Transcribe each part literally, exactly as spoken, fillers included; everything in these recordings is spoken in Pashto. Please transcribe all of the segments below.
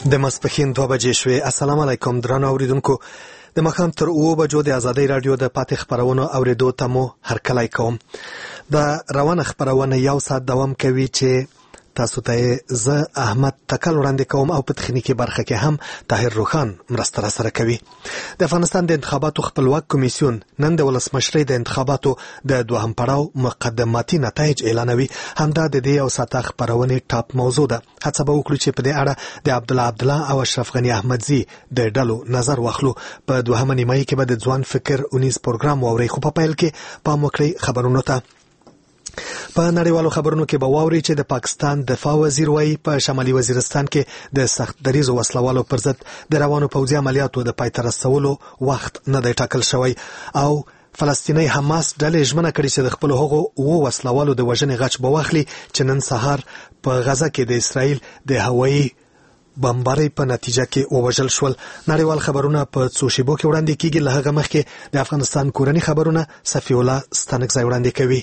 د ماسپښین دوه بجې شوې. السلام علیکم درنو اوریدونکو. د ماښام تر اوه بجو د ازادۍ راډیو د پاتې خبرونو اوریدو ته مو هرکلی کوم. د روانه خبرونه یو ساعت دوام کوي چې تاسو ته زه احمد تکل وړاندې کوم او په تخنیکی برخه کې هم طاهر روخان مرسته را سره کوي. د افغانستان د انتخاباتو خپلواک کمیسیون نن د ولسمشرۍ د انتخاباتو د دوهم پړاو مقدماتي نتایج اعلانوي. همدا د دې یو ساعت خبرونه ټاپ موضوع ده. هڅه به وکړو چې په دې اړه د عبدالله عبدالله او اشرف غنی احمدزي د ډلو نظر واخلو. په دوهمه نیمایي کې به د ځوان فکر اونیز پروګرام واوري. خو په پیل کې پام وکړئ خبرونو ته. په نړیوالو خبرونو کې به واوري چې د پاکستان دفاع وزیر وایي په شمالي وزیرستان کې د سخت دریزو وسلوالو پر ضد د روانو پوځي عملیاتو د پای ته رسولو وخت نه دی ټاکل شوی او فلسطیني حماس ډلې ژمنه کړې چې د خپل هغو اوه وسلوالو د وژنې غچ به واخلي چې نن سهار په غزه کې د اسرائیل د هوایي بمبارۍ په نتیجه کې ووژل شول. نړیوال خبرونه په څو شیبو کې وړاندې کیږي. له هغه مخکې د افغانستان کورني خبرونه صفی الله ستانکزی وړاندې کوي.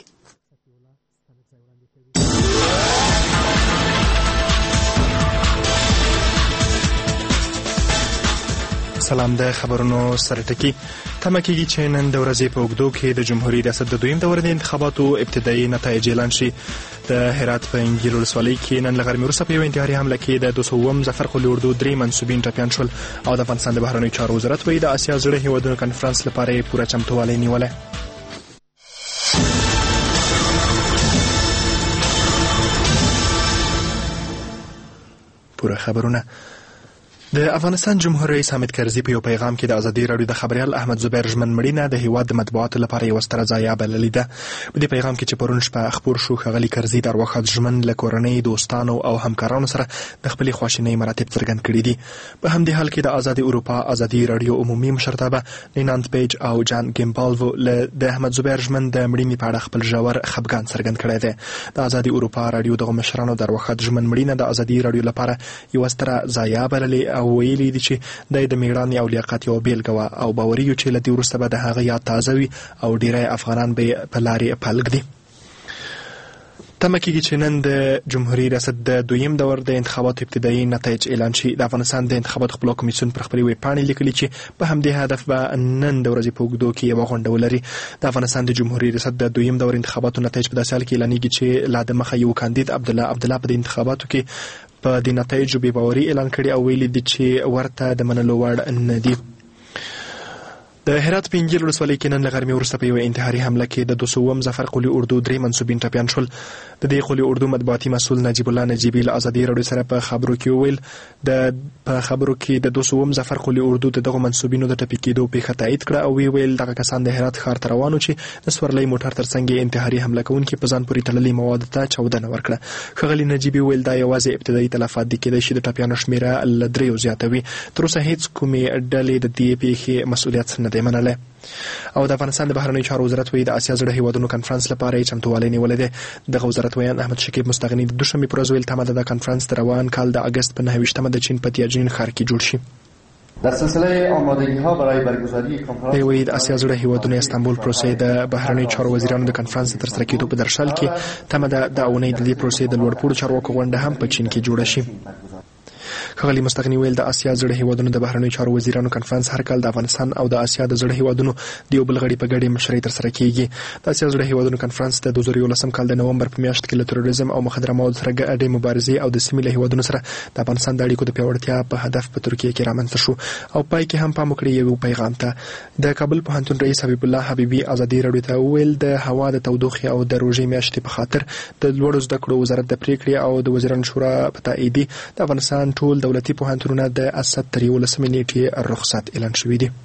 سلام. د خبرونو سرټکی تمه کیږي چې نن د ورځې په اوږدو کې د جمهوریت ریاست د دویم دورې د انتخاباتو ابتدایي نتایج اعلان شي. د هرات په انګیر ولسوالۍ کې نن له غرمې وروسته په یوه انتحاري حمله کې د دوه سوه ظفر قلي اردو درې منسوبین ټپیان شول او د افغانستان د بهرنیو چارو وزارت وایي د اسیا زړه هیوادونو کنفرانس لپاره یې پوره چمتووالی نیولی. پوره خبرونه. د افغانستان جمهور رئیس حامد کرزي په یو پیغام کې د ازادي راډیو د خبريال احمد زبیر ژمن مړینه د هیواد د مطبوعاتو لپاره یو ستره ضایعه بللې ده. په دې پیغام کې چې پرون شپه خبر شو ښاغلي کرزي د ارواښاد ژمن له کورنۍ دوستانو او همکارانو سره د خپلې خواشینۍ مراتب څرګند کړي دي. په همدې حال کې د ازادي اروپا ازادي راډیو عمومي مشرتابه نینانت پیج او جان ګیمبالوو له د احمد زبیر ژمن د مړینې په اړه خپل ژور خفګان څرګند کړی دی. د ازادي اروپا راډیو دغه مشرانو د ارواښاد ژمن مړینه د ازادي راډیو لپاره یو ستره ضایعه بللې او ویلي دي چې د د میړانې او لیاقت یو بیلګه وه او باوري یو چې له دې وروسته به د هغه یاد تازه وي او ډیری افغانان به په لارې پل ږدي. تمه کیږي چې نن د جمهوریت ریاست د دویم دور د انتخاباتو ابتدایي نتایج اعلان شي. د افغانستان د انتخاباتو خپلواک کمیسیون پر خپلې ویبپاڼې لیکلي چې په همدې هدف به نن د ورځې په اوږدو کې یوه غونډه ولري. د افغانستان د جمهوریت ریاست د دویم دور انتخاباتو نتایج په داسې حال کې اعلانېږي چې لا د مخه یو کاندید عبدالله عبدالله په دې انتخاباتو کې په دې نتایجو بې باوري اعلان کړي او ویلي دي چې ورته د منلو وړ نه دي. د هرات په انګیر ولسوالۍ کې نن له غرمې وروسته په یوه انتحاري حمله کې د دوه سوه ظفر قلي اردو درې منسوبین ټپیان شول. د دې قلي اردو مطبوعاتي مسؤل نجیب الله نجیبي له ازادي راډیو سره په خبرو کې وویل د په خبرو کې د دوه سوه ظفر قلي اردو د دغو منسوبینو د ټپي کېدو پیښه تایید کړه او ویل دغه کسان د هرات ښار ته روان وو چې د سورلۍ موټر تر څنګ انتحاري حمله کوونکي په ځان پورې تړلي موادو ته چاودنه ورکړه. ښاغلي نجیبي ویل دا یوازې ابتدایي تلفات دي، کېدای شي د ټپیانو شمېره له دریو زیاته وي. تر اوسه هېڅ کومې ډلې د دې پیښې مسؤلیت نه دی منلی. او د افغانستان د بهرنیو چارو وزارت وایي د اسیا زړه هیوادونو کنفرانس لپاره یې چمتووالی نیولی دی. دغه وزارت ویان احمد شکیب مستغني د دوشنبې په ورځ ویل تمه ده د کنفرانس د روان کال د اګست په نهه ویشتمه د چین په تیاجین ښار کې جوړ شي. در سلسله آمادگی‌ها برای برگزاری کنفرانس وی د اسیا زړه هیوادونو استانبول پروسې د بهرنیو چارو وزیرانو د کنفرانس تر سره کېدو په درشل کې تمه ده د اونۍ د دې پروسې د لوړپوړو چارواکو غونډه هم په چین کې جوړه شي. ښاغلي مستغني ویل د اسیا زړه هیوادونو د بهرنیو چارو وزیرانو کنفرانس هر کال د افغانستان او د اسیا د زړه هیوادونو د یو بل غړي په ګډې مشرۍ ترسره کیږي. د اسیا زړه هیوادونو کنفرانس د دوه زره یولسم کال د نومبر په میاشت کې له تروریزم او مخدره موادو سره ګډې مبارزې او د سیمې له هیوادونو سره د افغانستان د اړیکو د پیاوړتیا په هدف په ترکیه کې رامنځته شو او پای کې هم پام وکړي یو پیغام ته. د کابل پوهنتون رئیس حبیب الله حبیبي ازادي راډیو ته ویل د هوا د تودوخې او د روژې میاشتې په خاطر د لوړو زده کړو وزارت د پریکړې او د وزیرانو شورا په تایید د افغانستان ټول دولتي پوهنتونونه د اسد تر یولسمې نیټې رخصت اعلان شوي دي.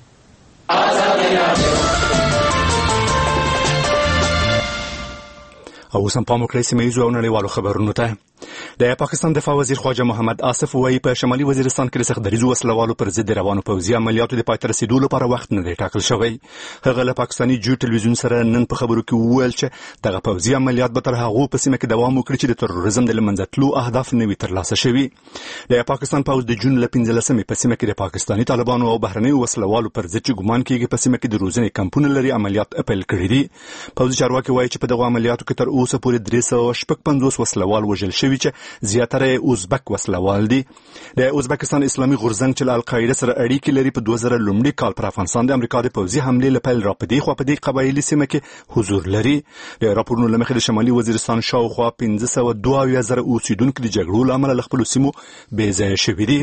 او اوس هم پام وکړئ سیمه ییزو او نړیوالو خبرونو ته. د پاکستان دفاع وزیر خواجه محمد آصف وایي په شمالي وزیرستان کې د سخت دریځو وسلوالو پر ضد روانو پوځي عملیاتو د پای ته رسېدو لپاره وخت نه دی ټاکل شوی. هغه له پاکستاني جیو ټلویزیون سره نن په خبرو کې وویل چې دغه پوځي عملیات به تر هغو په سیمه کې دوام وکړي چې د تروریزم د له منځه تلو اهداف نه وي ترلاسه شوي. د پاکستان پوځ د جون له پنځلسمې په سیمه کې د پاکستاني طالبانو او بهرنیو وسلوالو پر ضد چې ګمان کېږي په سیمه کې د روزنې کمپونه لري عملیات پیل کړي دي. پوځي چارواکي وایي چې په دغو عملیاتو کې تر اوسه پورې درې سوه شپږ پنځوس وسلوال وژل شوي چې زیاتره ازبک وسلوال دي. د ازبکستان اسلامي غورځنګ چې له القاعده سره اړیکې لري په دوه زره لومړي کال پر افغانستان د امریکا د پوځي حملې لپاره را پدې خو په دې قبایلي سیمه کې حضور لري. د راپورونو لمخې د شمالي وزیرستان شاوخوا پنځه سوه دوه اویا زره اوسیدونکو د جګړو له امله له خپلو سیمو بې ځایه شوي دي.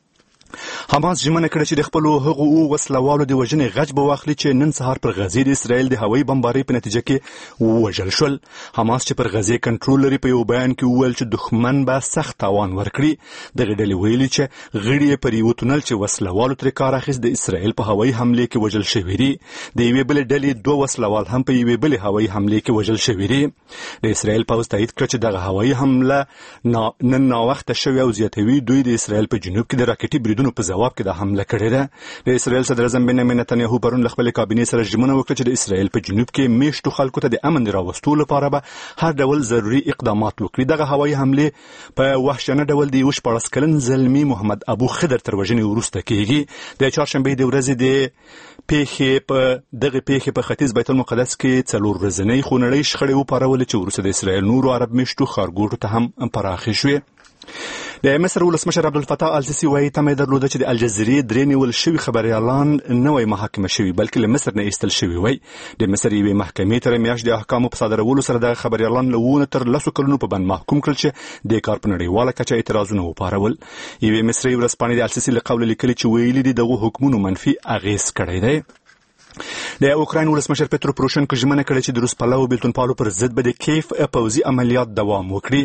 حماس ژمنه کړې چې د خپلو هغو وسلوالو د وژنې غچ به واخلي چې نن سهار پر غزې د اسرائیل د هوایي بمبارۍ په نتیجه کې ووژل شول. حماس چې پر غزې کنټرول لري په یو بیان کې وویل چې دښمن به سخت تاوان ورکړي. دغه ډلې ویلي چې غړي یې پر یو تونل چې وسلوالو ترې کار اخیست د اسرائیل په هوایي حملې کې وژل شوي دي. د یوې بلې ډلې دوه وسلوال هم په یوې بلې هوایي حملې کې وژل شوي دي. د اسرائیل پوځ تایید کړ چې دغه هوایي حمله نن ناوخته شوې او زیاتوي دوی د اسرائیل په جنوب کې د راکټي بریدونو په ځواب کې د حمله کړې ده. د اسرائیل صدر اعظم بنیامین نتنیاهو پرون له خپلې کابینې سره ژمنه وکړه چې د اسرائیل په جنوب کې میشتو خلکو ته د امن د راوستو لپاره به هر ډول ضروري اقدامات وکړي. دغه هوایي حملې په وحشیانه ډول د یو شپاړس کلن زلمي محمد ابو خضر تر وژنې وروسته کېږي. د چهارشنبې د ورځې د پیښې په دغه پیښې په ختیځ بیت المقدس کې څلور ورځنۍ خونړۍ شخړې وپارولې چې وروسته د اسرائیل نورو عرب میشتو ښارګوټو ته هم پراخې شوې. د مصر ولسمشر عبدالفتاح السیسی وایي تمه یې درلوده چې د الجزیرې درې نیول شوي خبریالان نه وای محاکمه شوي بلکې له مصر نه ایستل شوي وای. د مصر یوې محکمې تر میاشت د احکامو په صادرولو سره د خبریالان له اووه تر لسو کلونو په بند محکوم کړل چې د کار په نړیواله کچه اعتراضونه وپارول. یوې مصري ورځپاڼې د السیسی له قوله لیکلي چې ویلي دي دغه حکمونو منفي اغیز کړی دی. د اوکراین ولسمشر پترو پروشنکو ژمنه کړې چې د روس پلوو بیلتونپالو پر ضد به د کیف پوځي عملیات دوام وکړي.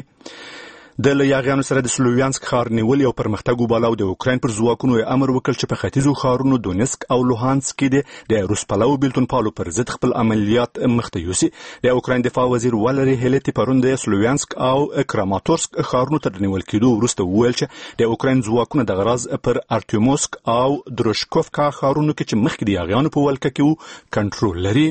د لیاغیانو سره د سلوویانسک ښار نیول یو پرمختګ وباله او د اوکراین پر ځواکونو یې امر وکړ چې په ختیځو ښارونو دونسک او لوهانسک کې د روس پلوو بیلتونپالو پر ضد خپل عملیات مخته یوسي. د اوکراین دفاع وزیر والری هیلتی پرون د سلوویانسک او کراماتورسک ښارونو تر نیول کېدو وروسته وویل چې د اوکراین ځواکونه دغه راز پر ارتیوموسک او دروشکوفکا ښارونو کې چې مخکې د یاغیانو په ولکه کې وو کنټرول لري.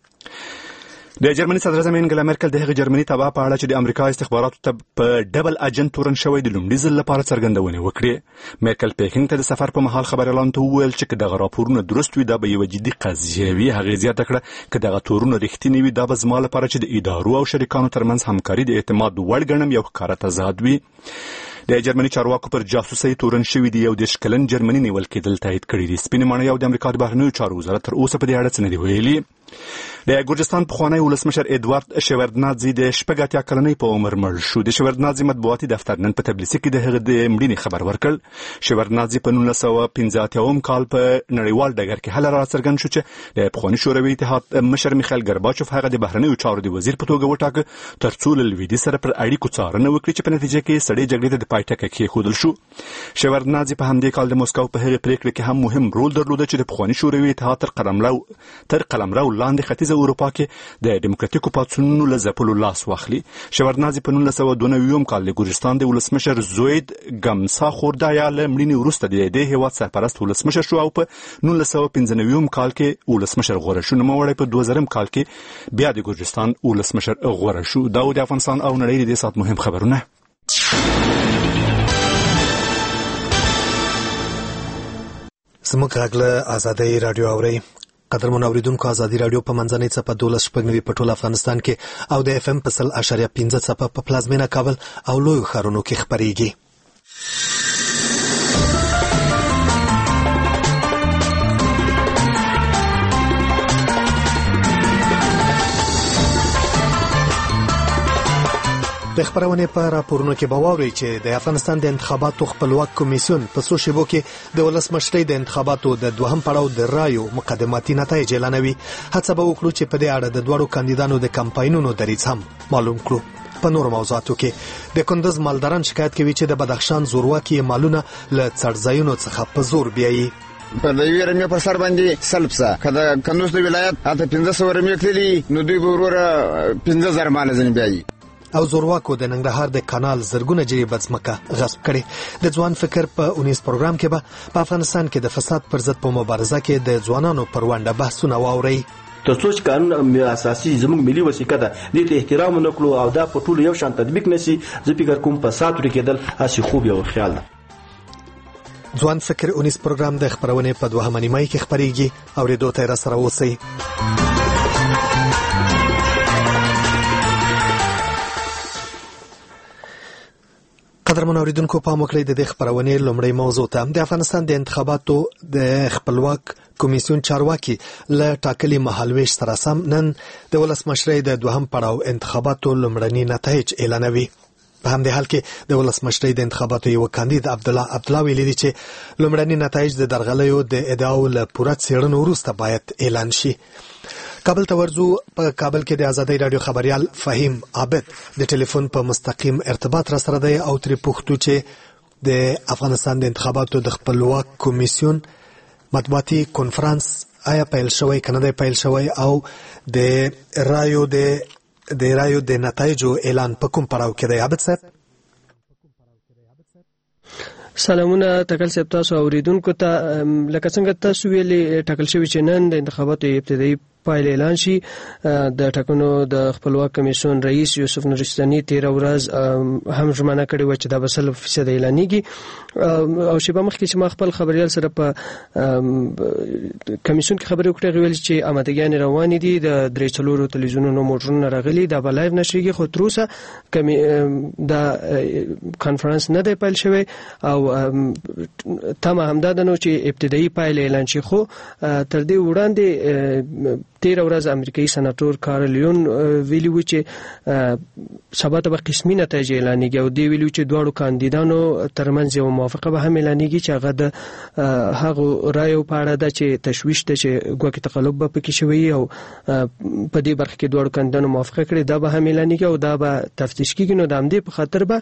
د جرمني صدر اعظم انګلا مرکل د هغې جرمني تبعه په اړه چې د امریکا استخباراتو ته په ډبل اجنټ تورن شوی د لومړي ځل لپاره څرګندونې وکړې. مرکل پیکینګ ته د سفر په مهال خبریالانو ته وویل چې که دغه راپورونه درست وي دا به یوه جدي قضیه وي. هغې زیاته کړه که دغه تورونه رښتینې وي دا به زما لپاره چې د ادارو او شریکانو ترمنځ همکاري د اعتماد وړ ګڼم یو ښکاره تضاد وي. د جرمني چارواکو پر جاسوسۍ تورن شوي دي. یو دېرش کلن جرمني نیول کېدل تایید کړي دي. سپینې ماڼۍ او د امریکا د بهرنیو چارو وزارت تر اوسه په دې اړه څه نه دي ویلي. د ګورجستان پخوانی ولسمشر ادوارد شوردنادزي د شپږ اتیا کلنۍ په عمر مړ شو. د شوردنادزي مطبوعاتي دفتر نن په تبلیسي کې د هغه د مړینې خبر ورکړ. شوردنادزي په نولس سوه پنځه اتیاوم کال په نړیوال ډګر کې هله راڅرګند شو چې د پخواني شوروي اتحاد مشر میخایل ګرباچوف هغه د بهرنیو چارو د وزیر په توګه وټاکه تر څو له لویدیځ سره پر اړیکو څارنه وکړي چې په نتیجه کې سړې جګړې ته د پای ټکی کېښودل شو. شوردنادزي په همدې کال د موسکو په هغې پریکړه کې هم مهم رول درلوده چې د پخواني شوروي اتحاد تر قلمرو تر قلمرو لاندې ختیځه اروپا کې د ډیموکراتیکو پاڅونونو له ځپلو لاس واخلي. شوردنادزي په نولس سوه دوه نوي کال د ګورجستان د ولسمشر زوید ګمسا خوردایا له مړینې وروسته د دې هېواد سرپرست ولسمشر شو او په نولس سوه پنځه نوي کال کې ولسمشر غوره شو. نوموړی په دوه زرم کال کې بیا د ګورجستان ولسمشر غوره شو. دا د افغانستان او نړۍ د دې ساعت مهم خبرونه. زموږ غږ له ازادۍ راډیو اورئ. قدرمن اوریدونکو ازادي راډیو په منځنۍ څپه دولس شپږ نوي په ټول افغانستان کې او د اف ام په سل اشاریه پنځه څپه په پلازمینه کابل او لویو ښارونو کې خپرېږي. د خبرونه په راپورونو کې به واورئ چې د افغانستان د انتخاباتو خپلواک کمیسیون په څو شیبو کې د ولسمشرۍ د انتخاباتو د دوهم پړاو د رایو مقدماتي نتایج اعلانوي. هڅه به وکړو چې په دې اړه د دواړو کاندیدانو د کمپاینونو دریځ هم معلوم کړو. په نورو موضوعاتو کې د کندز مالداران شکایت کوي چې د بدخشان زورواکي مالونه له څړځایونو څخه په زور بیایي. په دوی رمې پر سر باندې سلبسه کله کندوز د ولایت اته پنځه سوه رمې تللي نو دوی به وروره پنځه زره مال ځنې بیایي. او زورواکو د ننګرهار د کانال زرګونه جریبه ځمکه غصب کړي. د ځوان فکر په اونیز پروګرام کې به په افغانستان کې د فساد پر ضد په مبارزه کې د ځوانانو پر ونډه بحثونه واورئ. ترڅو چې قانون اساسي زموږ ملي وثیقه ده دې ته احترام ونکړو او دا په ټولو یو شان تطبیق نشي. زه فکر کوم فساد ورکېدل هسې خوب یو خیال ده. ځوان فکر اونیز پروګرام د خبرونه په دوهمه نیمایي کې خپرېږي. اورېدو ته یې راسره اوسئ. قدرمن اوریدونکو پام وکړئ د دې خبرونې لومړی موضوع ته. د افغانستان د انتخاباتو د خپلواک کمیسیون چارواکي له ټاکلي مهالویش سره سم نن د ولسمشرۍ د دوهم پړاو انتخاباتو لومړني نتایج اعلانوي. په همدې حال کې د ولسمشرۍ د انتخاباتو یو کاندید عبدالله عبدالله ویلي دی چې لومړني نتایج د درغلیو د ادعاو له پوره څېړنو وروسته باید اعلان شي. کابل ته ورځو. په کابل کې د ازادۍ رادیو خبريال فهیم عابد د ټلیفون په مستقیم ارتباط را سره دی او ترې پوښتو چې د افغانستان د انتخاباتو د خپلواک کمیسیون مطبوعاتي کنفرانس آیا پیل شوی کنه دی پیل شوی او د رایو د د رایو د نتایجو اعلان په کوم پړاو کې دی؟ عابد صاحب سلامونه تکل صاحب تاسو اوریدونکو ته. لکه څنګه تاسو ویلي ټاکل شوی چې نن د انتخاباتو ابتدایي پایله اعلان شي. د ټاکنو د خپلواک کمیسیون رئیس یوسف نورستاني تیر ورځ هم ژمنه کړې و چې دا به سل فیصد اعلانېږي او شیبه مخکې چې ما خپل خبريال سره په کمیسیون کې خبرې وکړې ویل چې آمادګیان روانې دي د درې څلورو تلویزیونونو موټرونه راغلي دا به لایو نشریږي خو تر اوسه دا کانفرنس نه دی پیل شوی او تمه همدا ده نو چې ابتدایي پایله اعلان شي. خو تر دې وړاندې تیر ورځ امریکایي سناتور کارل یون ویلي و چې سبا ته به قسمي نتایج اعلانېږي او دی ویلي چې دواړو کاندیدانو ترمنځ یو موافقه به هم اعلانېږي چې هغه د هغو رایو په اړه ده چې تشویش ده چې ګواکې تقلب به پکې شوی او په دې برخه کې دواړو کاندیدانو موافقه کړې دا به هم اعلانېږي او دا به تفتیش کېږي. نو د همدې په خاطر به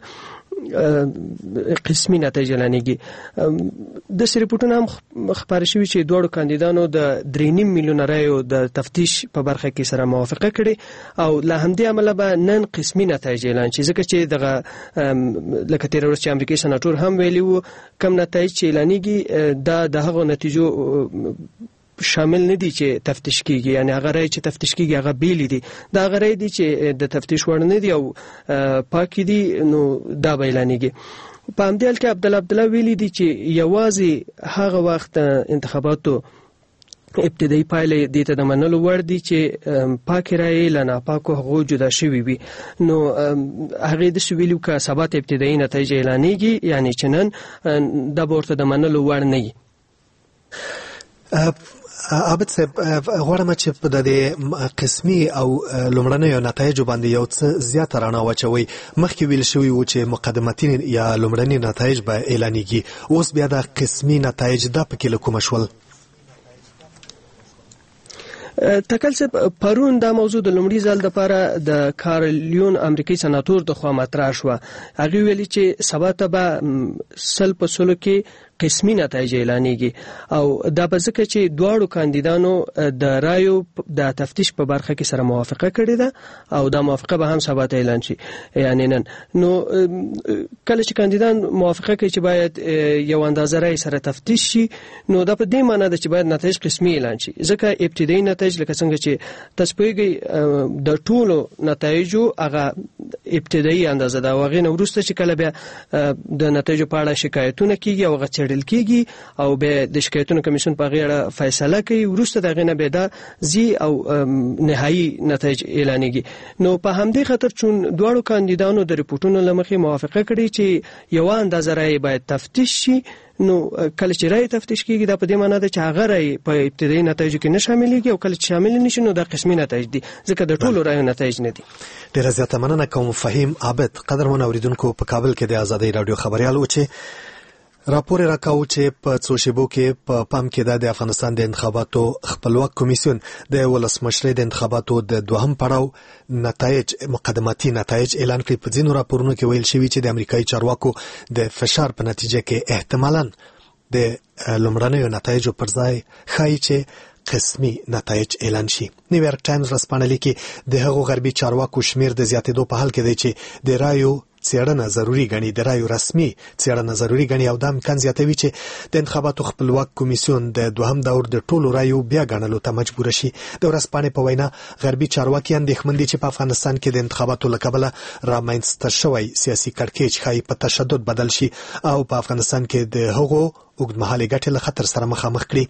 قسمي نتایج اعلانېږي. د ریپورتونو هم خبرې شوې چې دواړو کاندیدانو د درې نیم میلیونه رایو د تفتیش په برخه کې سره موافقه کړې او له همدې امله به نن قسمي نتایج اعلان شي ځکه چې دغه لکه تیر ورځ چې امریکایي سناتور هم ویلي وو کم نتایج چې اعلانېږي دا د هغو نتیجو شامل نه دي چې تفتیش کیږي، یعنی هغه رای چې تفتیش کیږي هغه بیل دي، دا هغه رای دي چې د تفتیش وړ نه دي او پاک دي، نو دا به اعلانېږي. په همدې حال کې عبدالله عبدالله ویلي دي چې یوازې هغه وخت انتخاباتو ابتدایي پایلې دې ته د منلو وړ دي چې پاکې رایې له ناپاکو هغو جدا شوي وي. نو هغې داسې ویلي که سبا ته ابتدایي نتایج اعلانېږي، یعنی چې نن دا به ورته د منلو وړ نه وي. عابد صاحب غواړم چې په د قسمي او لومړنیو نتایجو باندې یو څه زیاته رڼا واچوئ. مخکې ویل شوي و چې مقدمتي یا لومړني نتایج به اعلانېږي، اوس بیا د قسمي نتایج دا پکې له کومه شول؟ تکل صاحب پرون دا موضوع د لومړي ځل دپاره د کارلیون امریکایي سناتور د خوا مطرح شوه. هغې ویلي چې سبا ته به سل په سلو کې قسمي نتایج اعلانېږي او دا به ځکه چې دواړو کاندیدانو د رایو د تفتیش په برخه کې سره موافقه کړې ده او دا موافقه به هم سبا ته اعلان شي، یعنی نن. نو کله چې کاندیدان موافقه کوي چې باید یو اندازه رای سره تفتیش شي، نو دا په دې معنی ده چې باید نتایج قسمي اعلان شي، ځکه ابتدایي نتایج لکه څنګه چې تاسو پوهیږئ د ټولو نتایجو هغه ابتدایي اندازه ده او هغې نه وروسته چې کله بیا د نتایجو په اړه شکایتونه کیږي او هغه څېړل کیږي او بیا د شکایتونو کمیسیون په هغې اړه فیصله کوي، وروسته د هغې نه بیا دا ځي او نهایي نتایج اعلانېږي. نو په همدې خاطر چون دواړو کاندیدانو د ریپورټونو له مخې موافقه کړې چې یوه اندازه رایې باید تفتیش شي، نو کله چې رای تفتیش کیږي دا په دې معنی ده چې هغه رای په ابتدایي نتایجو کې نه شاملېږي او کله چې شامل نشي نو دا قسمي نتایج دي، ځکه د ټولو رایو نتایج نه دي. ډېره زیاته مننه کوم فهیم عابد. قدرمن اوریدونکو، په کابل کې د ازادۍ راډیو خبریال و چې راپور راکاو چې په څو شیبو کې په پام کې ده د افغانستان د انتخاباتو خپلواک کمیسیون د ولسمشرۍ د انتخاباتو د دوهم پړاو نتایج مقدماتي نتایج اعلان کړي. په ځینو راپورونو کې ویل شوي چې د امریکایي چارواکو د فشار په نتیجه کې احتمالاً د لومړنیو نتایجو پر ځای ښایي چې قسمي نتایج اعلان شي. نیویارک ټایمز ورځپاڼه لیکي د هغو غربي چارواکو شمیر د زیاتېدو په حال کې دی چې د رایو څېړنه ضروري ګڼي، د رایو رسمي څېړنه ضروري ګڼي او دا امکان زیاتوي چې د انتخاباتو خپلواک کمیسیون د دوهم دور د ټولو رایو بیا ګڼلو ته مجبور شي. د ورځپاڼې په وینا غربي چارواکي اندېښمن دي چې په افغانستان کې د انتخاباتو له کبله رامنځته شوی سیاسي کړکېچ ښایي په تشدد بدل شي او په افغانستان کې د هغو اوږدمهالې ګټې له خطر سره مخامخ کړي.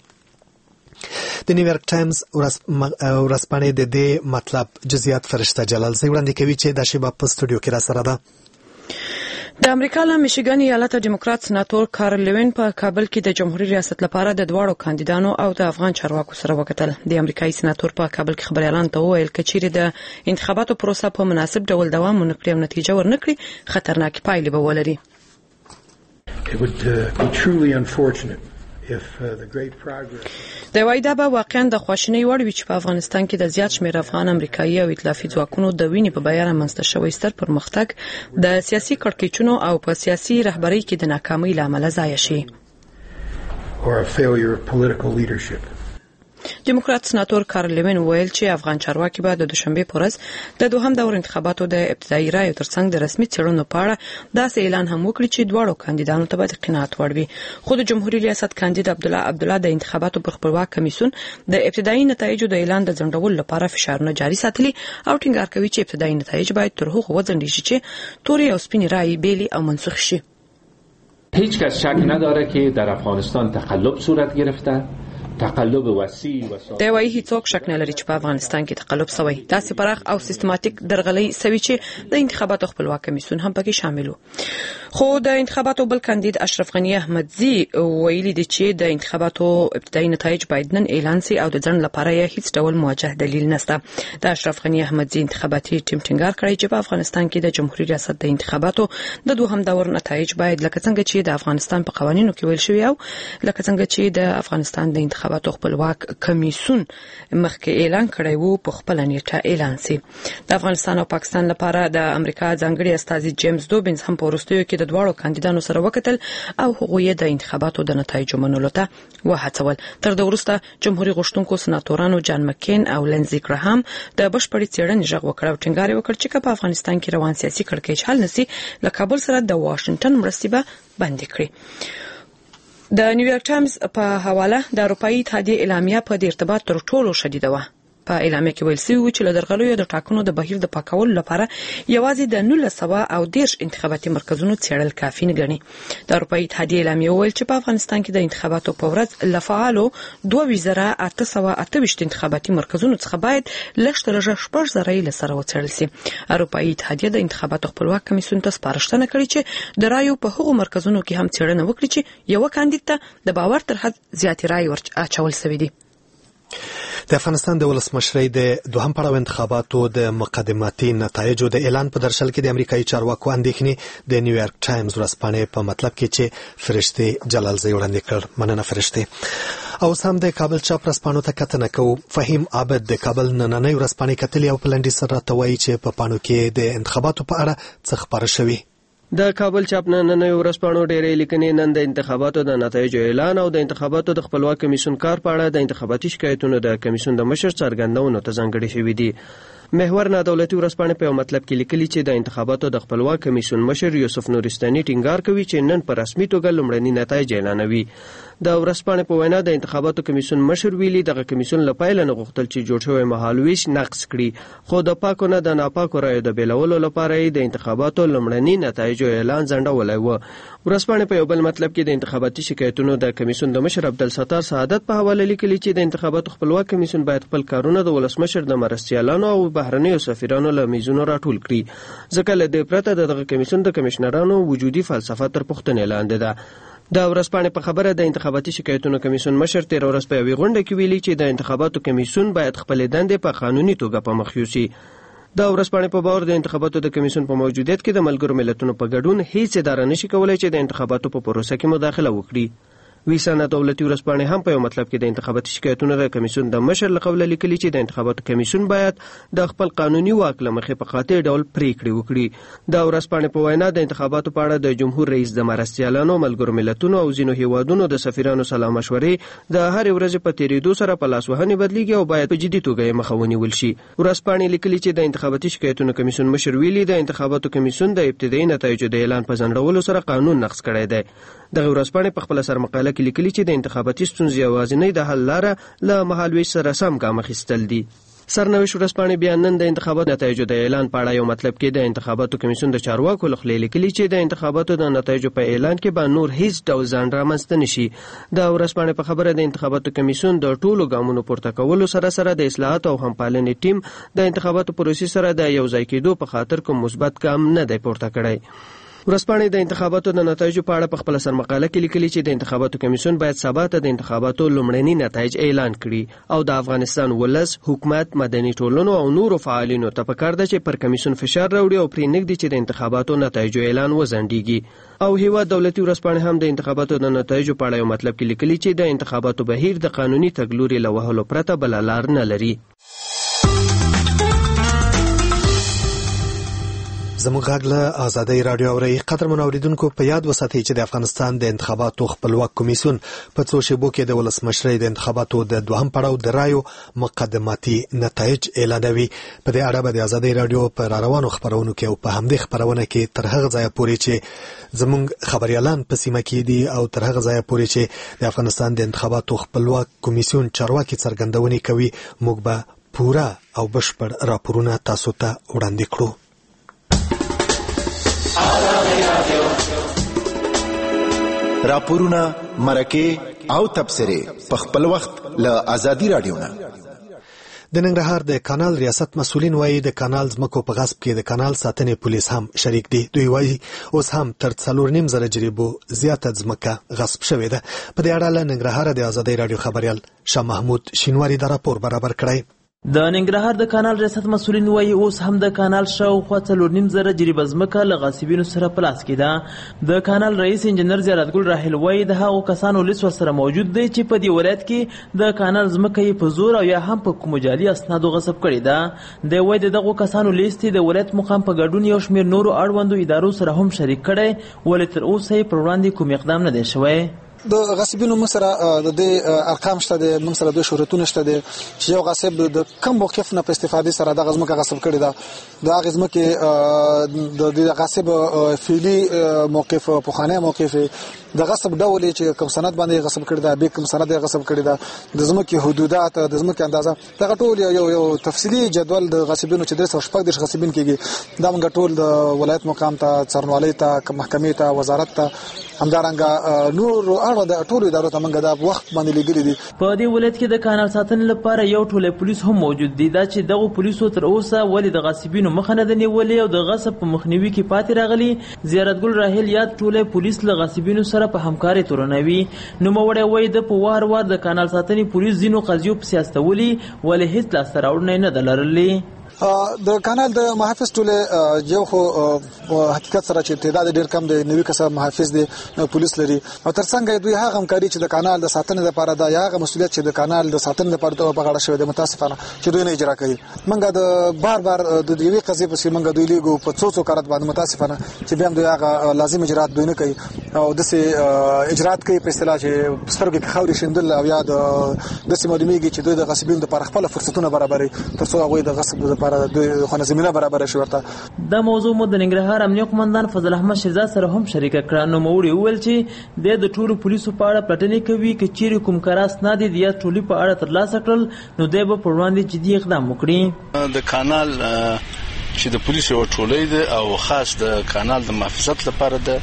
د نیویارک ټایمز ورځپاڼې د دې مطلب جزئیات فرشته جلال زی وړاندې کوي چې دا شیبه په سټوډیو کې را سره ده. د امریکا له میشیګن ایالت ډیموکرات سناتور کارل لیوین په کابل کې د جمهوریت ریاست لپاره د دواړو کاندیدانو او د افغان چارواکو سره وکتل. د امریکایي سناتور په کابل کې خبريالان ته وویل کچېرې د انتخاباتو پروسه په مناسب ډول دوام ونکړي او نتیجه ورنکړي خطرناک پایلې به ولري. It would uh, be truly unfortunate if uh, the great progress د وایدا به واقعا د خواشینۍ وړ وي چې په افغانستان کې د زیات شمېر افغان امریکایي او ائتلافي ځواکونو د وینې په بیه رامنځته شوی ستر پرمختګ د سیاسي کړکېچونو او په سیاسي رهبرۍ کې د ناکامۍ له امله ضایع شي. or a failure of political leadership. ډیموکرات سناتور کارل لیوین ویل چې افغان چارواکي به د دوشنبه په ورځ د دوهم دور انتخاباتو د ابتدایي رایو ترڅنګ د رسمي څېړنو په اړه داسې اعلان هم وکړي چې دواړو کاندیدانو ته به د قناعت وړ وي. خو د جمهوریت ریاست کاندید عبدالله عبدالله د انتخاباتو پر خپلواک کمیسیون د ابتدایي نتایجو د اعلان د ځنډولو لپاره فشارونه جاري ساتلي او ټینګار کوي چې ابتدایي نتایج باید تر هغو وځنډول شي چې تورې او سپینې رایې بیلې او منسوخ شي. هیچ کس شک نداره که در افغانستان تقلب صورت گرفته. تقلب وسیع و د وایي هیڅوک شک نه لري چې په افغانستان کې تقلب شوی داسې پراخ او سیستماتیک درغلۍ سوي چې د انتخاباتو خپلواک کمیسیون هم پکې شامل و. خو د انتخاباتو بل کاندید اشرف غنی احمدزی ویلي دی چې د انتخاباتو ابتدایي نتایج باید نن اعلان شي او د ځنډ لپاره یې هیڅ ډول موجه دلیل نشته. د اشرف غنی احمدزی انتخاباتي ټیم ټینګار کړی چې په افغانستان کې د جمهوریت ریاست د انتخاباتو د دوهم دور نتایج باید لکه څنګه چې د افغانستان په قوانینو کې ویل شوی او لکه څنګه چې د افغانستان د انتخاباتو خپلواک کمیسیون مخکې اعلان کړی وو په خپل نیټه اعلان شي. د افغانستان او پاکستان لپاره د امریکا ځانګړي استازي جیمز دوبینز هم په وروستیو کې د دواړو کاندیدانو سره وکتل او هغوی د انتخاباتو د نتایجو منلو ته وهڅول. تر د وروسته جمهوریت غوښتونکو سناتورانو جان مکین او لنزي ګراهام د بشپړې څېړنې ژغ وکړ او ټینګار وکړ چې په افغانستان کې روان سیاسي کړکېچ حل نشي له کابل سره د واشنگټن مرستې به بندې کړي. د نیویارک ټایمز په حواله د اروپאי اتحادیې اعلامیه په دې ارتباط تر ټولو شدیده و. په اعلامیه کې ویل شوی چې له درغلیو د ټاکنو د بهیر د پاکولو لپاره یوازې د نولس سوه او دېرش انتخاباتي مرکزونو څېړل کافي نه ګڼي. د اروپאי اتحادیې اعلامیه ویل چې په افغانستان کې د انتخاباتو په ورځ له فعالو دوه زره اته سوه اته ویشت انتخاباتي مرکزونو څخه باید لږ تر لږه شپږ زره یې له سره وڅېړل شي. اروپאי اتحادیه د انتخاباتو خپلواک کمیسیون ته سپارښتنه کړې چې د رایو په هغو مرکزونو کې هم څېړنه وکړي چې یو کاندید ته د باور تر حد زیاتې رایې ورچول شوې دي. د افغانستان د ولسمشرۍ د دوهم پړاو انتخاباتو د مقدماتي نتایجو د اعلان په درشل کې د امریکایي چارواکو اندېښنې د نیویارک ټایمز ورځپاڼې په مطلب کې چې فرشتې جلالزی وړاندې کړ. مننه فرشتې. او سم د کابل چاپ ورځپاڼو ته کتنه کوو. فهیم عابد د کابل نننۍ ورځپاڼې کتلې او په لنډیز سره راته وایي چې په پاڼو کې د انتخاباتو په اړه څه خپاره شوي. د کابل چاپ نننۍ ورځپاڼو ډېرې لیکنې نن د انتخاباتو د نتایجو اعلان او د انتخاباتو د خپلواک کمیسیون کار په اړه د انتخاباتي شکایتونو د کمیسیون د مشر څرګندونو ته ځانګړې شوې دي. محور نادولتي ورځپاڼې په مطلب کې لیکلي چې د انتخاباتو د خپلواک کمیسیون مشر یوسف نورستاني ټینګار کوي چې نن په رسمي توګه لومړني نتایج اعلانوي. د ورځپاڼې په وینا د انتخاباتو کمیسیون مشر ویلي دغه کمیسیون له پیله نه غوښتل چې جوړ شوی مهالویش نقض کړي، خو د پاکو نه د ناپاکو رایو د بیلولو لپاره یې د انتخاباتو لومړني نتایجو اعلان ځنډولی و. ورځپاڼې په یو بل مطلب کې د انتخاباتي شکایتونو د کمیسیون د مشر عبدالستار سعادت په حواله لیکلي چې د انتخاباتو خپلواک کمیسیون باید خپل کارونه د ولسمشر د مرستیالانو او بهرنیو سفیرانو له میزونو راټول کړي، ځکه له دې پرته دغه کمیسیون د کمشنرانو وجودي فلسفه تر پوښتنې لاندې ده. د ورځپاڼې په خبره د انتخاباتي شکایتونو کمیسیون مشر تیر ورځ په یوې غونډه کې ویلي چې د انتخاباتو کمیسیون باید خپلې دندې په قانوني توګه په مخ یوسي. د ورځپاڼې په باور د انتخاباتو د کمیسیون په موجودیت کې د ملګرو ملتونو په ګډون هیڅ اداره نشي کولای چې د انتخاباتو په پروسه کې مداخله وکړي. ویسانه دولتي ورځپاڼې هم په یو مطلب کې د انتخاباتي شکایتونو د کمیسیون د مشر له قوله لیکلي چې د انتخاباتو کمیسیون باید د خپل قانوني واک له مخې په قاطع ډول پریکړې وکړي. د ورځپاڼې په وینا د انتخاباتو په اړه د جمهور رئیس د مرستیالانو، ملګرو ملتونو او ځینو هیوادونو د سفیرانو سلا مشورې د هرې ورځې په تیریدو سره په لاسوهنې بدلیږي او باید په جدي توګه یې مخه ونیول شي. ورځپاڼې لیکلي چې د انتخاباتي شکایتونو کمیسیون مشر ویلي د انتخاباتو کمیسیون د ابتدایي نتایجو د اعلان په ځنډولو سره قانون نقض کړی دی. دغه ورځپاڼې په خپل سرمقاله کې لیکلي چې د انتخاباتي ستونزې یوازینۍ د حل لاره له مهالویش سره سم ګام اخیستل دي. سرنوشت ورځپاڼې بیا نن د انتخاباتو نتایجو د اعلان په اړه یو مطلب کې د انتخاباتو کمیسیون د چارواکو له خولې لیکلي چې د انتخاباتو د نتایجو په اعلان کې به نور هیڅ ډول ځنډ رامنځته نشي. د ورځپاڼې په خبره د انتخاباتو کمیسیون د ټولو ګامونو پورته کولو سره سره د اصلاحاتو او همپالنې ټیم د انتخاباتو پروسې سره د یو ځای کېدو په خاطر کوم مثبت ګام نه دی پورته کړی. ورځپاڼې د انتخاباتو د نتایجو په اړه په خپل سرمقاله کې لیکلي چې د انتخاباتو کمیسیون باید سبا ته د انتخاباتو لومړني نتایج اعلان کړي او د افغانستان ولس، حکومت، مدني ټولنو او نورو فعالینو ته پکار ده چې پر کمیسیون فشار راوړي او پرې نږدې چې د انتخاباتو نتایجو اعلان وځنډیږي. او هیواد دولتي ورځپاڼې هم د انتخاباتو د نتایجو په اړه یو مطلب کې لیکلي چې د انتخاباتو بهیر د قانوني تګلوري له وهلو پرته بل لار نه لري. زموږ غږ له آزادۍ رادیو اوري. قدرمن اوریدونکو په یاد وساتئ چې د افغانستان د انتخاباتو خپلواک کمیسیون په څو شیبو کې د ولسمشرۍ د انتخاباتو د دوهم پړاو د رایو مقدماتي نتایج اعلانوي. په دې اړه به د آزادۍ رادیو په راروانو خبرونو کې او په همدې خبرونه کې تر هغه ځایه پورې چې زموږ خبريالان په سیمه کې دي او تر هغه ځایه پورې چې د افغانستان د انتخاباتو خپلواک کمیسیون چارواکي څرګندونې کوي، موږ به پوره او بشپړ راپورونه تاسو ته وړاندې کړو. راپورونه، مرکه او تبصره په خپل وخت له آزادي رادیو نه. د ننګرهار د کانال ریاست مسؤلین وایي د کانال ځمکو په غصب کې د کانال ساتنې پولیس هم شریک دي. دوی وایي اوس هم تر څلور نیم زره جریبو زیاته ځمکه غصب شوې ده. په دې اړه له ننګرهار د آزادۍ رادیو خبريال شاه محمود شینواری دا راپور برابر کړی. د ننګرهار د کانال ریاست مسؤلین وایي اوس هم د کانال شاوخوا څلور نیم زره جریبه ځمکه له غاصبینو سره په لاس کې ده. د کانال رئیس انجنیر زیارتګل راحل وایي د هغو کسانو لیست ورسره موجود دی چې په دې ولایت کې د کانال ځمکه یې په زور او یا هم په کومو جعلي اسنادو غصب کړې ده. دی وایي د دغو کسانو لیست د ولایت مقام په ګډون یو شمېر نورو اړوندو ادارو سره هم شریک کړی، ولې تر اوسه یې پر وړاندې کوم اقدام نه دی شوی. د غاصبینو موږ سره د دې ارقام شته دي، موږ سره د شهرتونه شته دي چې یو غاصب د کم موقف نه په استفادې سره د غزمکه غصب کړی دا د غزمکه د د غاصب فعلی موقف په خانه موقف د غصب ډول چې کوم سند باندې غصب کړی دا به کوم سند غصب کړی دا د زمکه حدودات د زمکه اندازه دا ټول یو یو تفصیلی جدول د غاصبینو چې درس شپږ د غاصبین کېږي دا موږ ټول د ولایت مقام ته، څارنوالۍ ته، محکمې ته، وزارت ته، همدارنګه نور اړه د ټولو ادارو ته موږ د وخت باندې لګیلي دي. په دې ولایت کې د کانال ساتنې لپاره یو ټولې پولیس هم موجود دي. دا چې دغه پولیسو تر اوسه ولې د غاصبینو مخه نه نیولې او د غصب په مخنیوي کې پاتې راغلي. زیارتګل راحل یاد ټولې پولیس له غاصبینو سره په همکاري تورنوي. نو موړی وایي د په وار وار د کانال ساتنې پولیس ځینو قضیو په سیاستولي ولې هیڅ لاسته راوړنې نه ده لرلې. د کانال د محافظ ټوله جو خو حقیقت سره چې تعداد ډیر کم دی، نوي کسه محافظ دي، پولیس لري او ترڅنګ دوی هغه همکاري چې د کانال د ساتنې لپاره دا هغه مسولیت چې د کانال د ساتنې لپاره په غاړه شوی دی متاسفانه چې دوی نه اجرا کوي. منګه د بار بار د دوی قضیه په سیمه دوی لیګو په څو څو کارت باندې متاسفانه چې بیا دوی هغه لازم اجرات دوی نه کوي او د سه اجرات کوي په اصطلاح چې سترګې خاوري شندل او یا د د سیمه چې دوی د غصبینو لپاره خپل فرصتونه برابرې تر څو هغه د غصب لپاره د خونه زمينه برابر شي ورته. د موضوع مو د ننګرهار امنیه قومندان فضل احمد شیرزاد سره هم شریک کړه. نو موړي وویل چې د ټولو پولیسو په اړه پلټنې کوي چې چیرې کوم کاراس نه دي د ټولي په اړه ترلاسه کړل نو د به پر وړاندې جدي اقدام وکړي. د کانال چې د پولیسو ټولۍ ده او خاص د کانال د محافظت لپاره ده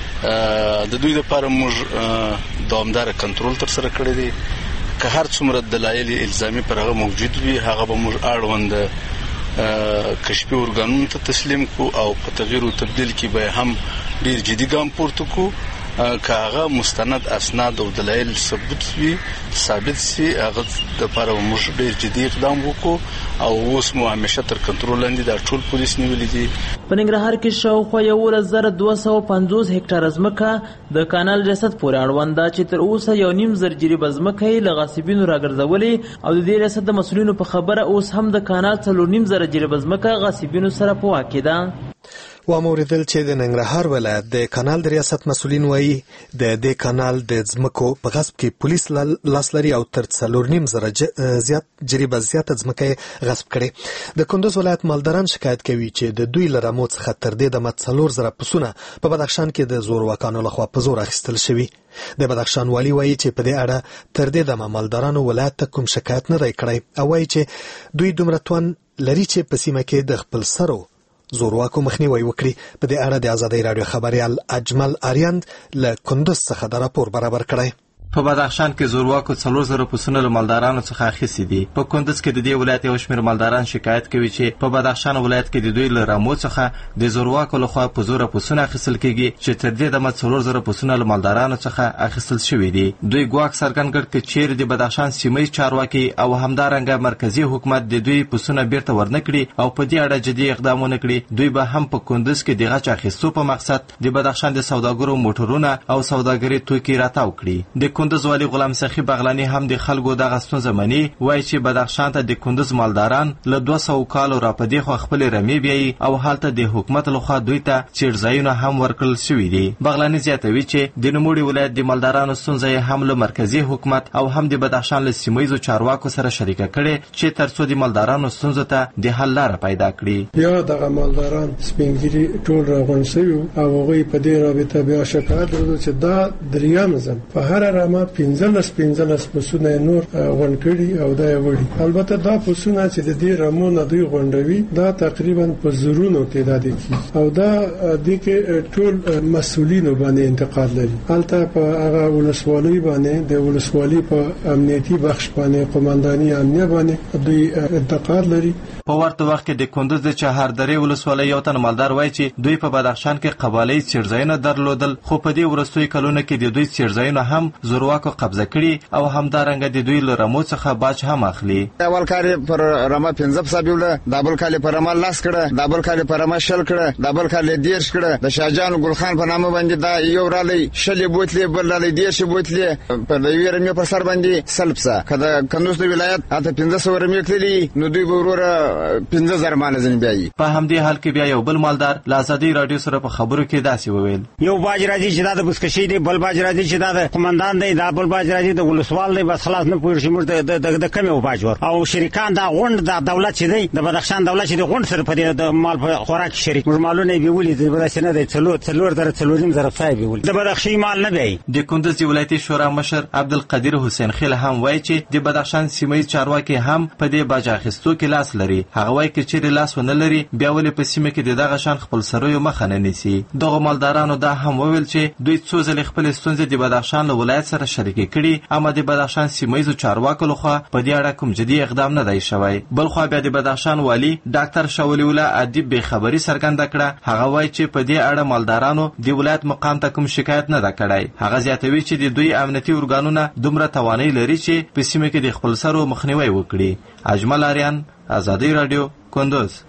د دوی لپاره موږ دوامدار کنټرول تر سره کړی دی. که هر څومره دلایل الزامي پر هغه موجود وي هغه به موږ اړوند کشفي ارګانونو ته تسلیم کو او په تغییر او تبديل کې به هم ډیر جدي ګام پورته کو. که هغه مستند اسناد او دلایل ثبوت وي ثابت سي هغه د لپاره موږ ډیر جدي اقدام وکړو او اوس مو همیشه تر کنټرول لاندې د ټول پولیس نیولې دي. په ننګرهار کې شاوخوا یو زر دوه سوه پنځوس هکټار ځمکه د کانال ریاست پورې اړوند ده چې تر اوسه یو نیم زر جریبه ځمکه یې له غاصبینو راګرځولې او د دې ریاست د مسؤلینو په خبره اوس هم د کانال څلور نیم زر جریبه ځمکه غاصبینو سره په واک کې ده. و موردل چې د ننګرهار ولایت د کانال د ریاست مسؤلین وایي د دې کانال د ځمکو په غصب کې پولیس لاس لري او تر څلور نیم زره زیات جریبه زیاته ځمکه غصب کړي. د کندوز ولایت مالداران شکایت کوي چې د دوی له رمو څخه تر دې دمه څلور زره پسونه په بدخشان کې د زورواکانو لخوا په زور اخیستل شوي. د بدخشان والي وایي چې په دې اړه تر دې دمه مالدارانو ولایت ته کوم شکایت نه دی کړی او وایي چې دوی دومره توان لري چې په سیمه کې د خپل سرو زورواکو مخنیوي وکړي. په دې اړه د آزادۍ رادیو خبريال اجمل آریاند له کندوز څخه د راپور برابر کړی. په بدخشان کې زورواکو څلور زره پسونه له مالدارانو څخه اخیستي دي. په کندز کې د دې ولایت یو شمېر مالداران شکایت کوي چې په بدخشان ولایت کې د دوی له رمو څخه د زورواکو لخوا په زوره پسونه اخیستل کیږي چې تر دې دمه څلور زره پسونه له مالدارانو څخه اخیستل شوي دي. دوی ګواښ څرګند کړ چې چیرې د بدخشان سیمه چارواکي او همدارنګه مرکزی حکومت د دوی پسونه بیرته ورنکړي او په دې اړه جدي اقدامونه کړي، دوی به هم په کندز کې د غچ اخیستو په مقصد د بدخشان د سوداګرو موټرونه او سوداګري توکي راتاو کړي. د کندز والي غلام سخی بغلانی هم د خلکو دغه ستونزه مني، وایي چې بدخشان ته د کندز مالداران له دوه سوه کالو را په دې خوا خپل رمې بیایي او هلته د حکومت لخوا دوی ته څړځایونه هم ورکړل شوي دي. بغلانی زیاتوي چې د نوموړي ولایت د مالدارانو ستونزه یې هم له مرکزي حکومت او هم د بدخشان له سیمه ییزو چارواکو سره شریکه کړې چې تر څو د مالدارانو ستونزو ته د حل لاره پیدا کړي. یا دغه مالداران سپینګیري ټول راغونډ شوي او هغوی په دې رابطه بیا شکایت درلود چې دا دریم ځل په هره رمه پنځلس پنځلس پسونه نور غونډ کړي او دا یې وړي. البته دا پسونه چې د دې رمو نه دوی غونډوي دا تقریبا په زرونو تعداد کیږي او دا د کې ټول مسؤلینو باندې انتقاد لري. هلته په هغه ولسوالۍ باندې د ولسوالۍ په امنیتي بخش باندې قومنداني امنیه باندې دوی انتقاد لري. په ورته وخت کې د کندز د چهاردرې ولسوالۍ یو تن مالدار وایي چې دوی په بدخشان کې قبایلي څړځایونه درلودل، خو په دې وروستیو کلونو کې د دوی څړځایونه هم زورواکو قبضه کړي او همدارنګه د دوی له رمو څخه باج هم اخلي. اول کال پر رمه پنځه پسابیوله، د بل کال پر رمه لاس کړه، د بل کال پر رمه شل کړه، د بل کال دیرش کړه. د شاهجان ګلخان په نامه باندې دا یو رالی شلې بوتلې بل رالی دیرش بوتلې په دوی رمې پر سر باندې سلبسه کله کندوز د ولایت اته پنځه سوه رمې کړلې نو دوی وروره پنځه زره مال ځنی بیاي. په همدې حال کې بیا یو بل مالدار له ازادي رادیو سره په خبرو کې داسې وویل: یو باج راځي چې دا د بسکشي دی، بل باج راځي چې دا د قومندان دی، دا بل باج راځي د ولسوال دی، بس خلاص نه پوهېږي موږ د د کمې باج ور او شریکان دا غونډ د دولت چې دی د بدخشان دولت چې د غونډ سره په د مال په خوراک شریک موږ مالونه یې بیولي د بدخشان نه دی څلور څلور در څلوریم زره ځای بیولي د بدخشي مال نه دی. د کندز ولایتي شورا مشر عبدالقدیر حسین خیل هم وایي چې د بدخشان سیمه چارواکي هم په دې باج اخیستو کې لاس لري. هغه وایي چې چیرې لاس ونه لري بیا ولې په سیمه کې د دغه شان خپل سرویو مخه نه نیسي. دغه مالدارانو دا هم وویل چې دوی څو ځلې خپل ستونزې د بدخشان له ولایت سره شریکې کړي، اما د بدخشان سیمه ییزو چارواکو لخوا په دې اړه کوم جدي اقدام نه دی شوی. بل خو بیا د بدخشان والی ډاکټر شاولی الله ادیب به خبري څرګنده کړه. هغه وایي چې په دې اړه مالدارانو د ولایت مقام ته کوم شکایت نه ده کړی. هغه زیاتوي چې د دوی امنیتي ارګانونه دومره توانایي لري چې په سیمه کې د خپل سرو مخنیوي وکړي. اجمل آریان، ازادي رادیو، کندوز.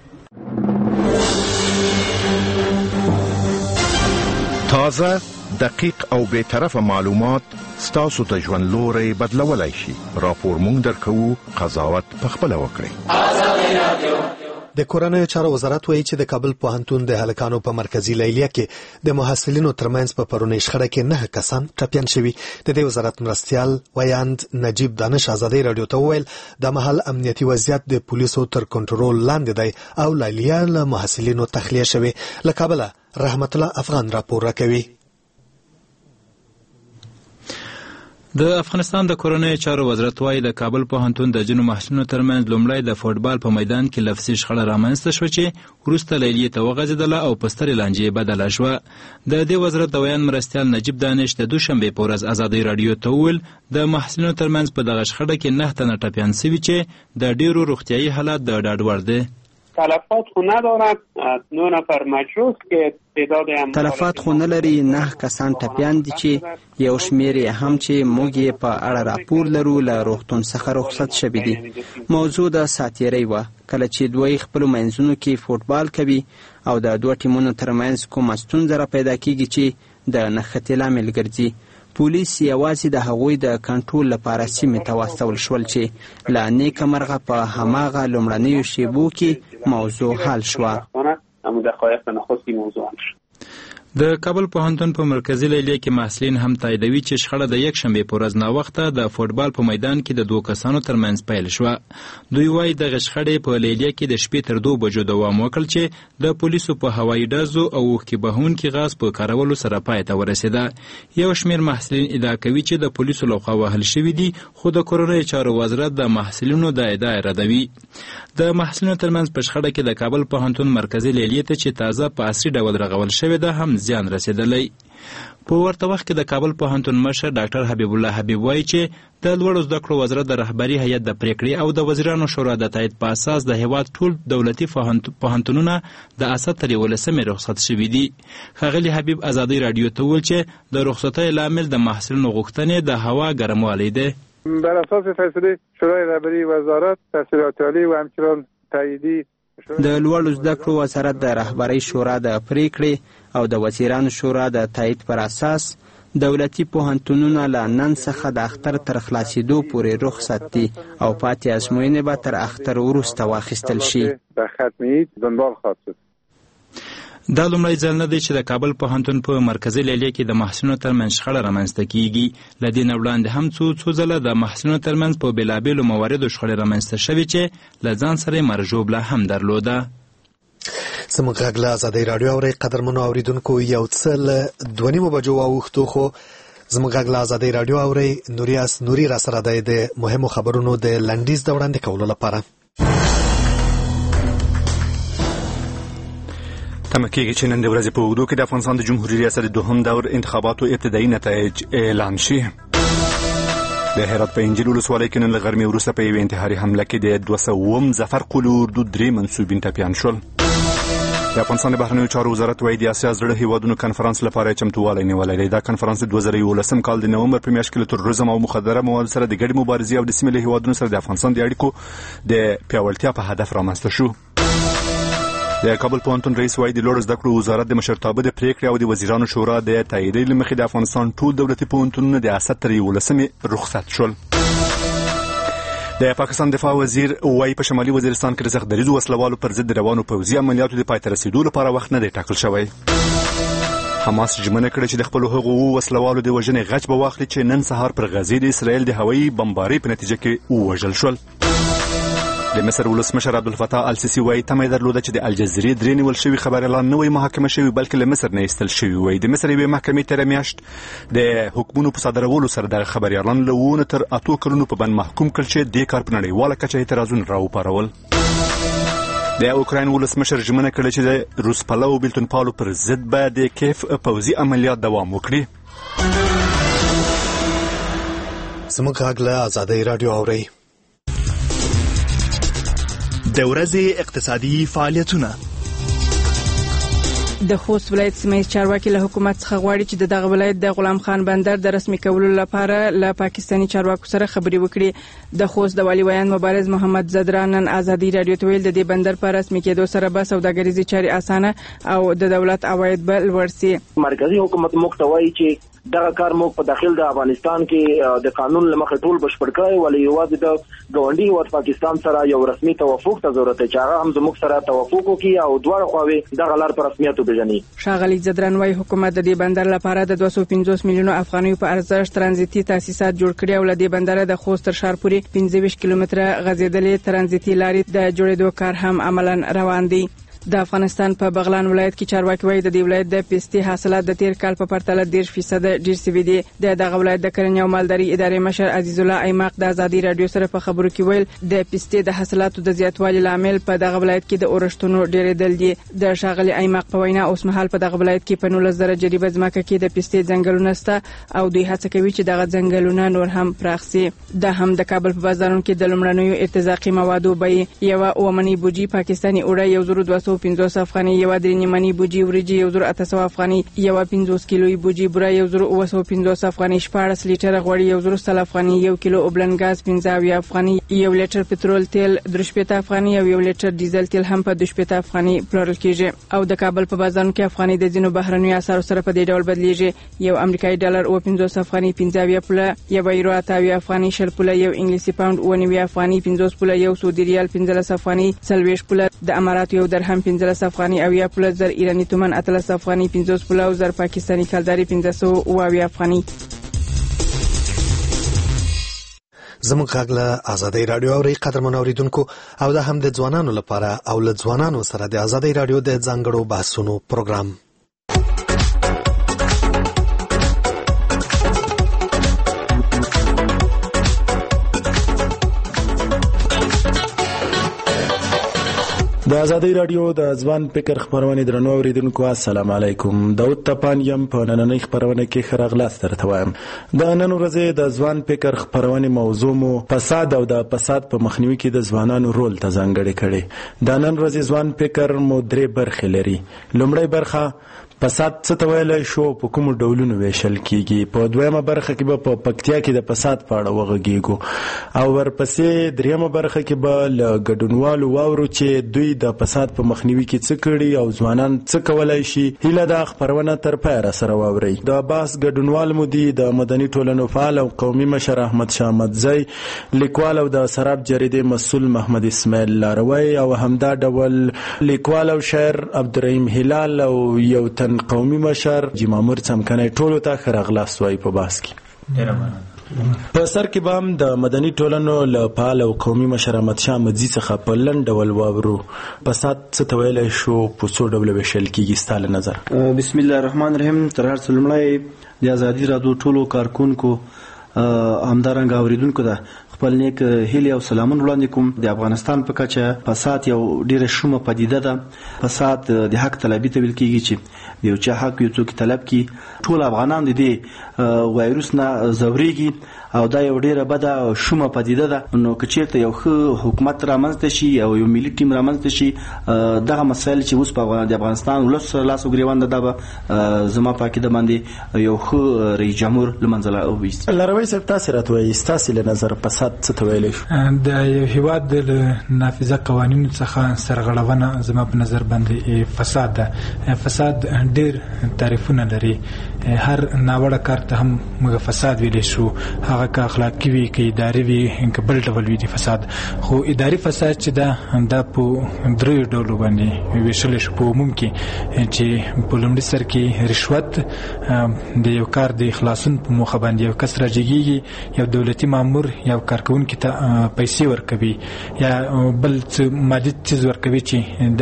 تازه، دقیق او بے طرفه معلومات ستاسو ته ژوند لوري بدلولای شي. راپور مونږ درکو، قضاوت پخپله وکړئ. ازادي رادیو. د کورنیو چارو وزارت وایي چې د کابل پوهنتون د هلکانو په مرکزی لیلیه کې د محصلینو ترمنځ په پرونی شخړه کې نه کسان ټپیان شوي. د دې وزارت مرستیال ویاند نجیب دانش ازادي رادیو ته وویل د محل امنیتي وضعیت د پولیسو تر کنټرول لاندې دی او لیلیه له محصلینو تخلیه شوي. له کابله رحمت الله افغان راپور راکوي. د افغانستان د کورنیو چارو وزارت وايي د کابل پوهنتون د جنو محصلینو ترمنځ لومړی د فوټبال په میدان کې لفظي شخړه رامنځته شوه چې وروسته لیلیې ته وغځېدله او په سترې لانجې بدله شوه. د دې وزارت د ویان مرستیال نجیب دانش د دوشنبې په ورځ ازادي رادیو ته وویل د محصلینو ترمنځ په دغه شخړه کې نه تنه ټپیان سوي چې د ډیرو روغتیایي حالات د ډاډ وړ دی. تلفات خو ندارد، نه نفر مجروح که تعداد هم تلفات خو نه لري، نه کسان ټپیان دي چې یو شمیر هم چې موږ یې په اړه راپور لرو له روغتون څخه رخصت شوي دي. موضوع د ساتیرۍ وه کله چې دوی خپلو منځونو کې فوټبال کوي او د دوه ټیمونو ترمنځ کومه ستونزه را پیدا کیږي چې د نښتې لامل ګرځي. پولیس یوازې د هغوی د کنټرول لپاره سیمې ته واستول شول چې له نیکه مرغه په هماغه لومړنیو شیبو کې موضوع حل شوه. د کابل پوهنتون په مرکزی لیلیه کې محصلین هم تاییدوي چې شخړه د یک شنبې په ورځ ناوخته د فوټبال په میدان کې د دوه کسانو ترمنځ پیل شوه. دوی وایي دغه شخړې په لیلیه کې د شپې تر دوه بجو دوام وکړ چې د پولیسو په هوایي ډزو او اوښکې بهونکي غاز په کارولو سره پای ته ورسېده. یو شمېر محصلین ادعا کوي چې د پولیسو لخوا وهل شوي دي، خو د کورنیو چارو وزارت د محصلینو د ادعا ردوي. د محصلینو ترمنځ په شخړه کې د کابل پوهنتون مرکزی لیلیه ته چې تازه په عصري ډول رغول شوې ده هم زیان رسېدلی. په ورته وخت کې د کابل پوهنتون مشر ډاکټر حبیب الله حبیب وایي چې د لوړو زده کړو وزارت د رهبري هیئت د پریکړې او د وزیرانو شورا د تایید په اساس د هیواد ټول دولتي پوهنتونونه د اسد تر یولسمې رخصت شوي دي. ښاغلي حبیب ازادي راډیو ته وویل چې د رخصتۍ لامل د محصلینو غوښتنې د هوا ګرموالی دی. بر اساس فیصله شورای رهبری وزارت تحصیلات عالی و همچنان تاییدی د لوړو زده کړو وزارت د رهبرۍ شورا د پریکړې او د وزیرانو شورا د تایید پر اساس دولتي پوهنتونونه له نن څخه د اختر تر خلاصېدو پورې رخصت دي او پاتې ازموینې به تر اختر وروسته واخیستل شي. دا لومړی ځل نه دی چې د کابل پوهنتون په مرکزي لیلیه کې د محصلینو ترمنځ شخړه رامنځته کیږي. له دې نه وړاندې هم څو څو ځله د محصلینو ترمنځ په بېلابېلو مواردو شخړې رامنځته شوې چې له ځان سره یې مرژوبله هم درلوده. زموږ غږ له ازادۍ راډیو اورئ. قدرمنو اورېدونکو، یو څه له دوه نیمو بجو واوښتو، خو زموږ غږ له ازادۍ راډیو اورئ. نوریاس نوري را سره دی د مهمو خبرونو د لنډیز د وړاندې کولو لپاره. تمه کېږي چې نن د ورځې په اوږدو کې د افغانستان د جمهوري ریاست د دوهم دور انتخاباتو ابتدایي نتایج اعلان شي. د هرات په انجیل ولسوالۍ کې نن له غرمې وروسته په یوې انتحاري حمله کې د دوه سوم ظفر قلو اردو درې منسوبین ټپیان شول. د افغانستان د بهرنیو چارو وزارت وايي د اسیا زړه هیوادونو کنفرانس لپاره چمتووالی نیولی دی. دا کنفرانس د دوه زره یولسم کال د نومبر په میاشت کې له تروریزم او مخدره موادو سره د ګډې مبارزې او د سیمې له هیوادونو سره د افغانستان د اړیکو د پیاوړتیا په هدف رامنځته شو. د کابل پوهنتون رئیس وايي د لوړو زده کړو وزارت د مشرتابه د پریکړې او د وزیرانو شورا د تاییدۍ له مخې د افغانستان ټول دولتي پوهنتونونه د اسد تر یولسمې رخصت شول. د پاکستان دفاع وزیر وايي په شمالي وزیرستان کې د سخت دریځو وسلوالو پر ضد روانو پوځي عملیاتو د پای ته رسیدو لپاره وخت نه دی ټاکل شوی. حماس ژمنه کړې چې د خپلو هغو وسلوالو د وژنې غچ به واخلي چې نن سهار پر غزې د اسرائیل د هوایي بمبارۍ په نتیجه کې ووژل شول. د مصر ولسمشر عبدالفتاح السیسي وايي تمه یې درلوده چې د الجزیرې درې نیول شوي خبریالان نه وي محاکمه شوي بلکې له مصر نه ایستل شوي وي. د مصر یوې محکمې تېره میاشت د حکمونو په صادرولو سره دغه خبریالان له اووه تر اتو کلونو په بند محکوم کړل چې دې کار په نړیواله کچه اعتراضونه راوپارول. د اوکراین ولسمشر ژمنه کړې چې د روس پلو بیلتون پالو پر ضد به د کیف پوځي عملیات دوام وکړي. زموږ غږ له ازادۍ راډیو اورئ. د ورځې اقتصادي فعالیتونه. د خوست ولایت سیمه چارواکي له حکومت څخه غواړي چې د دغه ولایت د غلام خان بندر د رسمي کولو لپاره له پاکستاني چارواکو سره خبرې وکړي. د خوست د والي ویان مبارز محمد زدران نن ازادي راډیو ته ویل د دې بندر په رسمي کېدو سره به سوداګریزي چارې اسانه او د دولت عواید به لوړ سي. مرکزی حکومت موږ ته وایي چې دغه کار موږ په داخل د افغانستان کې د قانون لمخې ټول بشپړ کړی، ولې یوازې د ګاونډي هیواد پاکستان سره یو رسمي توافق ته ضرورت دی چې هغه هم زموږ سره توافق وکړي او دواړه خواوې دغه لار په رسمیت وپېژني. ښاغلي زدران وايي حکومت د دې بندر لپاره د دوه سوه پنځوس میلیونو افغانیو په ارزښت ترانزیتي تاسیسات جوړ کړي او له دې بندره د خوست تر ښار پورې پنځه ویشت کیلومتره غځېدلې ترانزیتي لارې د جوړېدو کار هم عملاً روان دی. د افغانستان په بغلان ولایت کې چارواکي وايي د دې ولایت د پستې حاصلات د تیر کال په پرتله دېرش فیصد ډېر شوي دي. د دغه ولایت د کرنې او مالدارۍ ادارې مشر عزیز الله ایماق د ازادي راډیو سره په خبرو کې ویل د پستې د حاصلاتو د زیاتوالي لامل په دغه ولایت کې د اورښتونو ډېرېدل دي. د ښاغلي ایماق په وینا اوسمهال په دغه ولایت کې په نولس زره جریبه ځمکه کې د پستې ځنګلونه شته او دوی هڅه کوي چې دغه ځنګلونه نور هم پراخ سي. د هم د کابل په بازارونو کې د لومړنیو ارتزاقي موادو بیې یوه اومنۍ بوجي پاکستاني اوړه یو زر دوه سوه پنځوس افغانۍ، یو درې نیمنۍ بوجي وریجې یو زر اته سوه افغانۍ، یو پنځوس کیلویي بوجي بوره یو زر اوه سوه پنځوس افغانۍ، شپاړس لیټره غوړي یو زر سل افغانۍ، یو کیلو اوبلن ګاز پنځه اویا افغانۍ، یو لیټر پټرول تیل درې شپېته افغانۍ او یو لیټر ډیزل تیل هم په دوه شپېته افغانۍ پلورل کیږي. او د کابل په بازارونو کې افغانۍ د ځینو بهرنیو اسعارو سره په دې ډول بدلیږي. یو امریکایي ډالر اوه پنځوس افغانۍ پنځه اویا پوله، یو یورو اته اویا افغانۍ شل پوله، یو انګلیسي پاوند اوه نوي افغانۍ پنځوس پوله، یو سعودي ریال پنځلس افغانۍ څلوېښت پوله، د اماراتو یو درهم پنځلس افغانۍ اویا پوله، زر ایراني تومن اتلس افغانۍ پنځوس پوله او زر پاکستاني کلداري پنځه سوه اوه اویا افغانۍ. زموږ غږ له ازادۍ راډیو اورئ. قدرمنو اورېدونکو، او دا هم د ځوانانو لپاره او له ځوانانو سره د ازادۍ راډیو د ځانګړو بحثونو پروګرام. د ازادي رادیو د ځوان فکر خبرونه درنو اوریدونکو السلام علیکم. داود تپان یم په نننۍ خبرونه کې خراغلاس درته وایم. د نن ورځې د ځوان فکر خبرونه موضوع مو فساد او د فساد په مخنیوي کې د ځوانانو رول ته ځانګړی کړي. د نن ورځې ځوان فکر مو درې برخې لري. لومړی برخه فساد څه ته ویلی شو، په کومو ډولونو ویشل کیږي. په دویمه برخه کې به په پکتیا کې د فساد په اړه وغږیږو او ورپسې دریمه برخه کې به له ګډونوالو واورو چې دوی د فساد په مخنیوي کې څه کړي او ځوانان څه کولی شي. هیله ده خپرونه تر پایه راسره واورئ. د بحث ګډونوال مو دي د مدني ټولنو فعال او قومي مشر احمد شاه احمدزی، لیکوال او د سراب جریدې مسؤل محمد اسماعیل لاروی او همدا ډول لیکوال او شاعر عبدالرحیم هلال او یو تن قومي مشر جمامور څمکنی. ټولو ته ښه راغلاست وایي په بحث کې. په سر کې به هم د مدني ټولنو له فعال او قومي مشر احمد شاه احمدزي څخه په لنډ ډول واورو فساد څه ته ویلی شو، په څو ډوله ویشل کیږي ستا له نظر؟ بسم الله الرحمن الرحیم. تر هر څه لومړی د ازادي رادیو ټولو کارکونکو همدارنګه اوریدونکو ته خپل نیک هیلې او سلامونه وړاندې کوم. د افغانستان په کچه فساد یو ډیره شومه پدیده ده. فساد د حق طلبي ته ویل کیږي چې د یو چا حق یو څوک طلب کی. ټول افغانان د دې وایروس نه ځوریږي او دا یو ډیره بده شومه پدیده ده. نو که چیرته یو ښه حکومت رامنځته شي او یو ملي ټیم رامنځته شي، دغه مسایل چې اوس په د افغانستان ولس لاس وګریوان ده، دا به زما په عقیده باندې یو ښه رئیس جمهور له منځه وویستي. لاروی صاحب تاسې راته وایئ ستاسې له نظر فساد څه ته ویلی شو؟ د یو هیواد د نافذه قوانینو څخه سرغړونه زما په نظر باندې فساد ده. فساد ډیر تعریفونه لري. هر ناوړه کار ته هم موږ فساد ویلی شو، هغه که اخلاقي وي که اداري وي که بل ډول وي د فساد. خو اداري فساد چې ده دا په دریو ډولو باندې ویشلی شو. په عموم کې چې په لومړي سر کې رشوت د یو کار د خلاصون په موخه باندې یو کس راجګیږي، یو دولتي مامور یو کارکونکي ته پیسې ورکوي یا بل څه مادي څیز ورکوي چې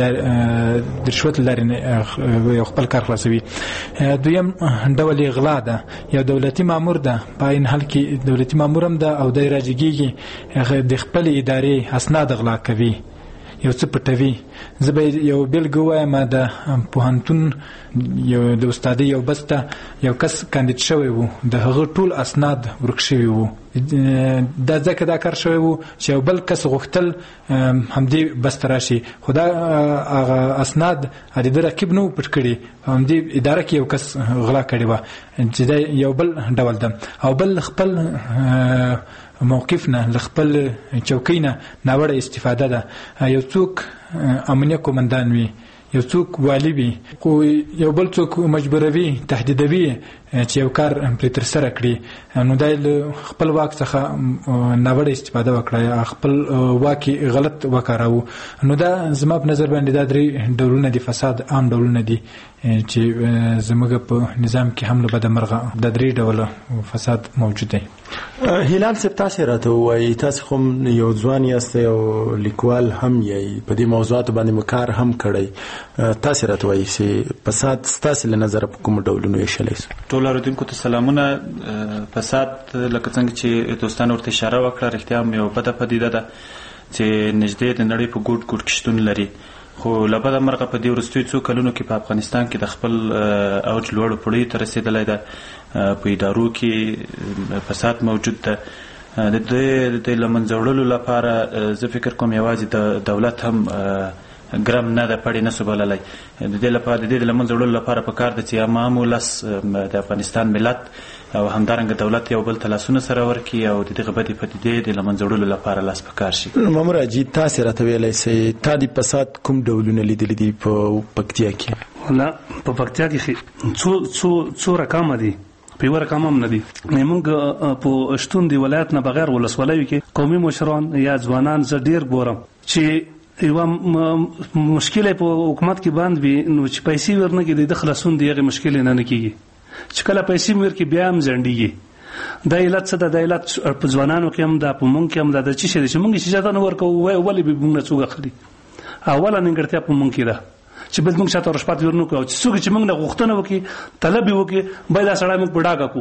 د رشوت له لارې یو خپل کار خلاصوي. دویم ډول غلا ده. یو دولتي مامور ده، په عین حال کې دولتي مامور هم ده او دی راجګیږي د خپل ادارې اسناد غلا کوي، یو څه پټوي. زه به یو بیلګه ووایم. د پوهنتون یو د استادۍ یو بس ته یو کس کاندید شوی و، د هغه ټول اسناد ورک شوي وو. دا ځکه دا کار شوی وو چې یو بل کس غوښتل همدې بس ته راشي، خو دا هغه اسناد د ده رقیب نه و پټ کړي، همدې اداره کې یو کس غلا کړې وه چې دا یو بل ډول ده. او بل خپل موقف نه له خپل چوکۍ نه ناوړه استفاده ده. یو څوک امنیه قومندان وي، یو څوک والی وي، خو یو بل څوک مجبوروي، تهدیدوي چې یو کار پرې ترسره کړي. نو دا له خپل واک څخه ناوړه استفاده وکړه، خپل واک غلط وکاراوه. نو دا زما په نظر باندې دا درې ډولونه دي فساد، عام ډولونه دي چې زموږ په نظام کې هم له بده مرغه د درې ډوله فساد موجود دی. هلال صاحب تاسې راته ووایئ، تاسې خو یو ځوان یاست، یو لیکوال هم یې، په دې موضوعاتو باندې مو کار هم کړی. تاسې راته ووایئ چې فساد ستاسې له نظره په کومو ډولونو ویشلی شو؟ ټول اورېدونکو ته سلامونه. فساد لکه څنګه چې دوستانو ورته اشاره وکړه، رښتیا هم یو بده پدیده ده چې نږدې د نړۍ په ګوټ ګوټ کې شتون لري. خو له بده مرغه په دې وروستیو څو کلونو کې په افغانستان کې د خپل اوج لوړو پوړیو ته رسېدلی ده. په ادارو کې فساد موجود ده. د دې د له منځه وړلو لپاره زه فکر کوم یوازې د دولت هم ګرم نه ده پړې نه سو بللی. د دې لپاره د دې د له منځه وړلو لپاره پکار ده چې عام ولس د افغانستان ملت او همدارنګه دولت یو بل ته لاسونه سره ورکړي او د دغه بدې پدیدې د له منځه وړلو لپاره لاس په کار شي. مامور حاجي تاسې راته ویلی سئ، تا د فساد کوم ډولونه لیدلي دي په پکتیا کې؟ نه، په پکتیا کې څو څو څو رقمه دي، په یوه رقم هم نه دي. موږ په شتون د ولایت نه بغیر ولسوالیو کې قومي مشران یا ځوانان زه ډېر ګورم چې یوه مشکل په حکومت کې بند وي، نو چې پیسې ورنکړي د خلاصون د هغې مشکل نه نه کېږي. چې کله پیسې مې ورکړي بیا هم ځنډېږي. دا علت څه ده؟ دا علت په ځوانانو کې هم ده، په مونږ کې هم ده. د څه شی دی چې مونږ اجازه نه ورکوو؟ ولې به مونږ نه څوک اخلي؟ اوله نیمګړتیا په مونږ کې ده چې باید مونږ چاته رشوت ورنکړو، چې څوک چې مونږ نه غوښتنه وکړي، طلب یې وکړي، باید دا سړی مونږ په ډاګه کړو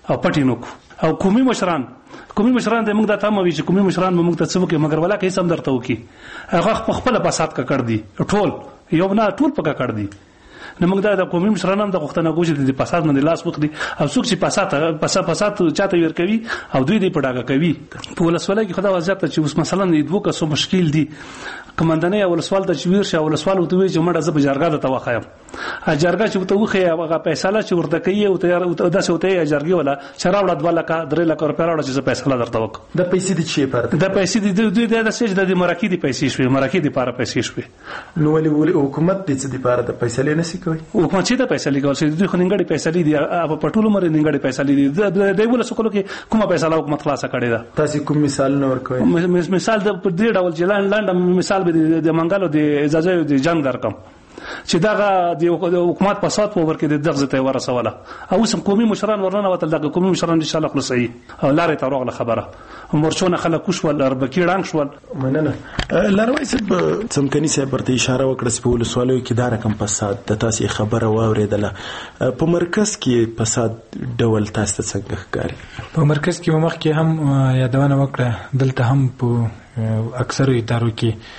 او پټ نکو او قومي مشران قومي مشران د موږ د تمه وی چې قومي مشران موږ ته څه وکړي مګر ولا کې سم درته وکي هغه په خپل فساد کا کړ دي ټول یو نه ټول پکا کړ دي نو موږ د قومي مشرانو د غوښتنه کوو د فساد باندې لاس وکړي او څوک چې فساد فساد فساد چاته ور کوي او دوی دې پډاګه کوي په ولسوالۍ کې خدا وضاحت چې اوس مثلا د دوه کسو مشکل دي کمانډنۍ او ولسوال ته چویر شه ولسوال ته وی چې مړه زب جرګه ته واخایم ا جرګه چې ته وخه هغه فیصله چې ورته کوي او تیار او داسې وته جرګه ولا شراوړه دوه لکه درې لکه روپیا راوړه چې فیصله درته وک د پیسې دي چې پر د پیسې دي دوی د سج د مراکې دي پیسې شوي مراکې دي لپاره پیسې شوي نو ولې حکومت دې څه لپاره د پیسې نه سي کوي حکومت چې د پیسې لګول شي دوی خو ننګړي پیسې دي په پټولو مر ننګړي پیسې دي د ولې سکولو کې کومه پیسې حکومت خلاص کړي ده تاسو کوم مثال نور کوي مثال د دې ډول جلان لاند مثال به د منګل د اجازه د جنگ درکم چې دغه د حکومت په سات په ورکې د دغه ته ورسوله او سم قومي مشران ورننه وتل دغه قومي مشران ان شاء الله خلاصي او لارې ته راغله خبره مرچونه خلک کوشول ربکی رنګ شول مننه لاروي سب څمکني سره پرته اشاره وکړه چې په ولسوالۍ کې دا رقم فساد د تاسو خبره واوریدله په مرکز کې فساد ډول تاسو ته څنګه ښکاري په مرکز کې مخ کې هم یادونه وکړه دلته هم په اکثر ادارو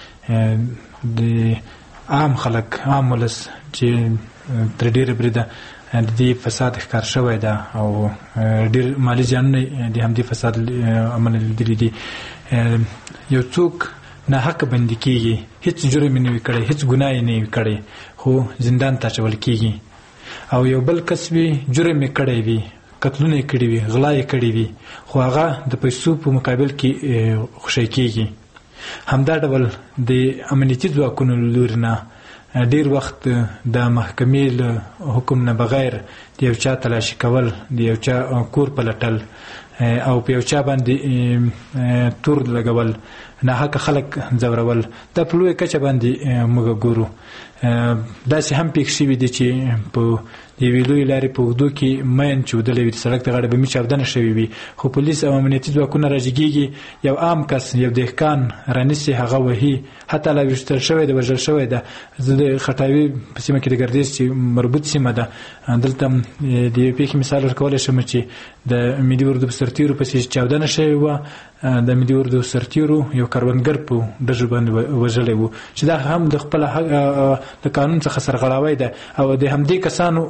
کې د عام خلک عام ولس چې تر ډیره بریده د دې فساد ښکار شوی ده او ډیر مالی زیانونه د همدې فساد عمل لیدلي دي یو څوک ناحقه بندي کېږي هیڅ جرم نه وي کړی هیڅ ګناه نه وي کړی خو زندان ته اچول کېږي او یو بل کس وي جرم یې کړی وي قتلونه یې کړي وي غلا یې کړي وي خو هغه د پیسو په مقابل کې خوشی کېږي همدا ډول د امنیتي ځواکونو لوري نه ډیر وخت د محکمې له حکم نه بغیر د یو چا تلاشي کول د یو چا کور پلټل او په یو چا باندې تور لګول نه حق خلک ځورول د پلوې کچه باندې موږ ګورو داسې هم پېښ شوي دي چې په یوې لویې لارې په اوږدو کې مین چودلی وي د سړک د غاړې به مې چاودنه شوې وي خو پولیس او امنیتي ځواکونه راجګېږي یو عام کس یو دهقان رانیسي هغه وهي حتی لا ویشتل شوی ده وژل شوی ده زه د خټاوي په سیمه کې د ګردیز چې مربوط سیمه ده دلته د یوې پېښې مثال ورکولی شم چې د ملي اردو په سرتیرو پسې چاودنه شوې وه د ملي اردو سرتیرو یو کروندګر په ډزو باندې وژلی و چې دا هم د خپل د قانون څخه سرغړاوی ده او د همدې کسانو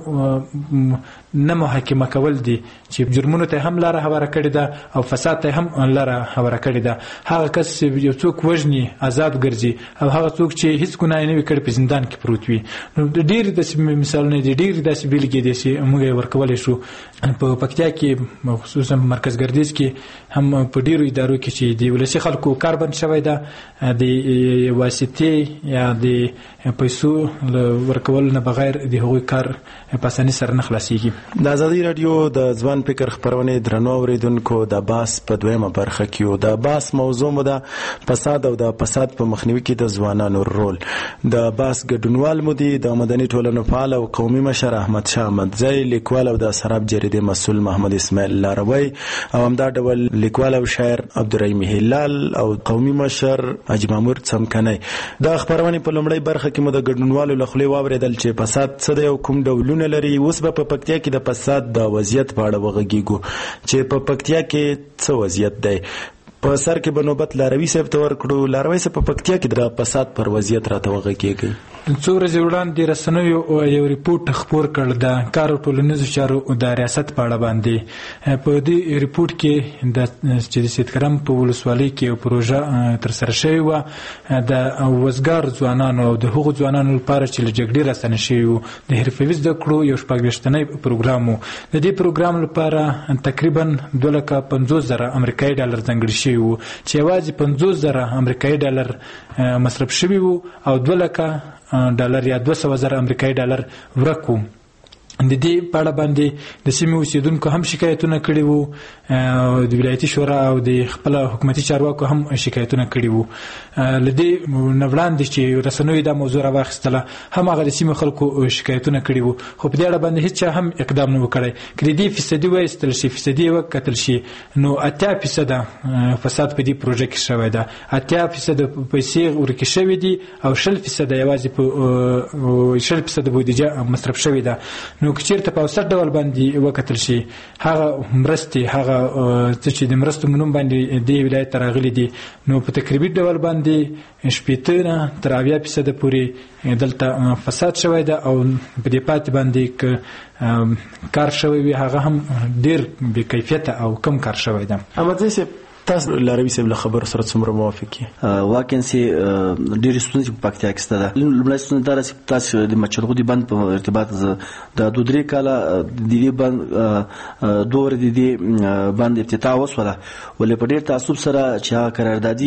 نه محاکمه کول دي چې جرمونو ته هم لاره هواره کړې ده او فساد ته هم لاره هواره کړې ده هغه کس یو څوک وژني آزاد ګرځي او هغه څوک چې هیڅ ګناه نه وي کړې په زندان کې پروت وي نو ډېر داسې مثالونه دي ډېر داسې بیلګې دي چې موږ یې ورکولی شو په پکتیا کې خصوصا مرکز ګردیز کې هم په ډېرو ادارو کې چې د ولسي خلکو کار بند شوی ده د واسطې یا د پیسو ورکولو نه بغیر د هغوی کار په اسانۍ سره نه خلاصېږي د ازادي راډیو د ځوان فکر خپرونې درنو اورېدونکو د باس په دویمه برخه کې د باس موضوع مو ده فساد او د فساد په مخنیوي کې د ځوانانو رول د باس ګډونوال مو دي د مدني ټولنو فعال او قومي مشر احمد شاه احمدزی لیکوال او د سراب جریدې مسؤل محمد اسماعیل لاروی او همدا ډول لیکوال او شاعر عبدالرحیم هلال او قومي مشر حاجي مامور څمکنی د خپرونې په لومړۍ برخه کې مو د ګډونوالو له خولې واورېدل چې فساد څه دی او کوم ډولونه لري اوس به په پکتیا کې د فساد د وضعیت په اړه وغږیږو چې په پکتیا کې څه وضعیت دی په سر کې به نوبت لاروي صاحب ته ورکړو لاروي صاحب په پکتیا کې د فساد پر وضعیت راته وغږیږي څو ورځې وړاندې رسنیو یو ریپورت خپور کړ د کار او ټولنیزو چارو د ریاست په اړه باندې په دې ریپورت کې د چې د سیدکرم په ولسوالۍ کې یو پروژه ترسره شوې وه د وزګار ځوانانو او د هغو ځوانانو لپاره چې له جګړې راستنه شوي وو د حرفوي زده کړو یو شپږ ویشتنی پروګرام و د دې پروګرام لپاره تقریبا دوه لکه پنځوس زره امریکایي ډالر ځانګړي شوي وو چې یوازې پنځوس زره امریکایي ډالر مصرف شوي وو او دوه لکه ډالر یا دوه سوه زره امریکایي ډالر ورک وو د دې په اړه باندې د سیمې اوسیدونکو هم شکایتونه کړي وو د ولایتي شورا او د خپل حکومتي چارواکو هم شکایتونه کړي وو له دې نه وړاندې چې رسنیو دا موضوع راواخیستله هم هغه د سیمې خلکو شکایتونه کړي وو خو په دې اړه باندې هیڅ چا هم اقدام نه و کړی که د دې فیصدي وایستل شي فیصدي یې وکتل شي نو اتیا فیصده فساد په دې پروژه کې شوی ده اتیا فیصده پیسې ورکې شوي دي او شل فیصده یوازې په شل فیصده بودیجه مصرف شوې ده نو که چیرته په اوسط ډول باندې وکتل شي هغه مرستې هغه څه چې د مرستو منوم باندې د ولایت ته راغلي دي نو په تقریبي ډول باندې شپېته نه تر اویا فیصده پورې دلته فساد شوی ده او په دې پاتې باندې که کار شوی وي هغه هم ډېر بې کیفیته او کم کار شوی ده. احمدزی صاحب تاسو لاروي صاحب له خبرو سره څومره موافق یې؟ واقعا سي ډېرې ستونزې په پکتیا کې شته ده. لومړی ستونزه دا ده چې تاسو د مچلغو د بند په ارتباط د دوه درې کاله د دې بند دوه ورځې د دې بند افتتاح وشوله ولې په ډېر تعصب سره چې هغه قراردادي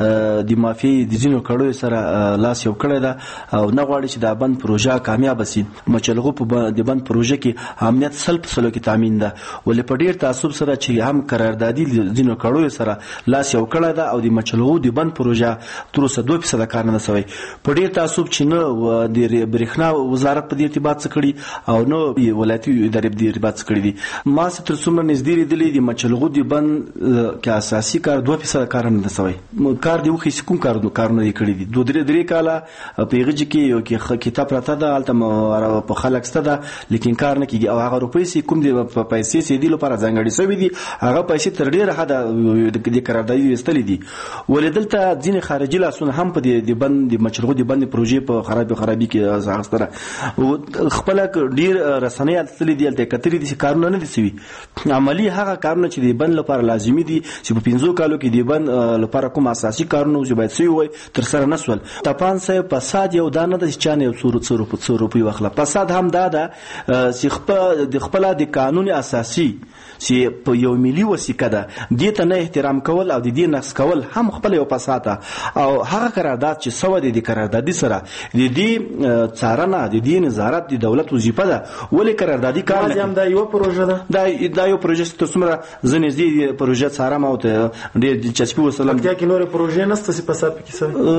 د مافیې د ځینو کړیو سره لاس یو کړی ده او نه غواړي چې دا بند پروژه کامیابه شي. مچلغو په د بند پروژه کې امنیت سل په سلو کې تامین ده ولې په ډېر تعصب سره چې هم قراردادي ځینو کړیو سره لاس یو کړی ده او د مچلغو د بند پروژه تر اوسه دوه فیصده کار نه ده سوی. په ډېر تعصب چې نه د برېښنا وزارت په دې ارتباط څه کړي او نه ولایتي ادارې په دې ارتباط څه کړي دي. ما څه تر څومره نږدې لیدلي د مچلغو د بند کې اساسي کار دوه فیصده کار نه ده سوی. کار دی وخی کوم کار کارونه یې کړي دي. دوه درې درې کاله په هغه کې یو کې کتاب راته ده هلته په خلک سته ده لیکن کار نه کېږي او هغه روپۍ کوم دي پیسې چې دي لپاره ځانګړې شوي دي هغه پیسې تر ډېره حده د قراردادي وستلې دي ولې دلته ځینې خارجي لاسونه هم په دې بند د مچلغو د بند پروژې په خرابي خرابي کې ځاغستره خپل ډیر رسنۍ تللې دي الته کتري دي کارونه نه دي سوي. عملی هغه کارونه چې د بند لپاره لازمي دي چې په پنځو کالو کې د بند لپاره کوم اساسي کارونه چې باید سوي وي تر سره نسول. تپان صاحب فساد یو دانه د چانه یو څورو څورو په څورو په واخله فساد هم دا ده چې خپل د خپل د قانون اساسي چې په یو ملي وسیقه ده دې ته نه احترام کول او د دې نقص کول هم خپل یو فساد او هغه قرارداد چې سو د دې قراردادي سره د دې څارنه د دې نظارت د دولت وظیفه ده ولې قراردادي کار نه هم دا یو پروژه ده دا دا یو پروژه چې څومره ځنې دې پروژه څارم او ته ډېر دلچسپي وسلم کې کې نور پروژه نشته چې فساد پکې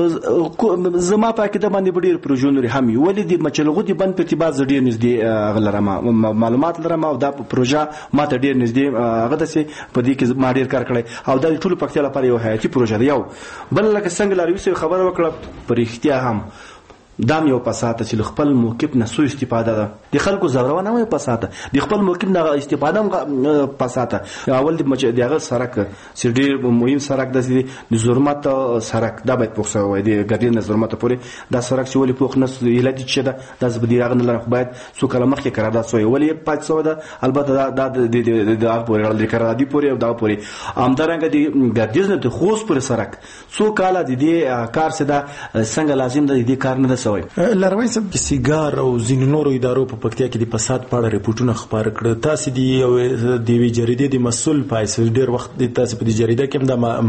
سم زما پاکه د باندې ډېر پروژه نور هم ولې د مچلغو د بند په ارتباط ډېر نږدې غلرم معلومات لرم او دا پروژه ماته ډېر نږدې هغه د سي په دې کې ما ډېر کار کړی او دا ټول پکتیا لپاره یو حیاتي پروژه ده. یو بل لکه څنګه لاروي صاحب خبره وکړه پر اختیار هم دام یو پساته چې خپل موقف نه سو استفاده ده د خلکو زورونه مې پساته د خپل موقف نه استفاده هم پساته. اول د مچ دغه سرک چې ډېر مهم سرک د د زرمت سرک دا باید پوښتنه وای د ګډین زرمت پورې دا سرک چې ولې پوښ نه علت چې ده د زبدي هغه نه باید سو کله مخکې قرارداد سوی ولې پات سو ده البته دا د د د پورې د قراردادي پورې او دا پورې امدارنګ د ګډین د خوست پر سرک سو کاله د دې کار څه ده څنګه لازم ده د کار نه لاروي صاحب سیګار او ځینو نورو ادارو په پکتیا کې د فساد په اړه ریپورتونه خبر کړ. تاسو دی یو د وی جریدې د مسول پایس ډیر وخت د تاسو په جریده کې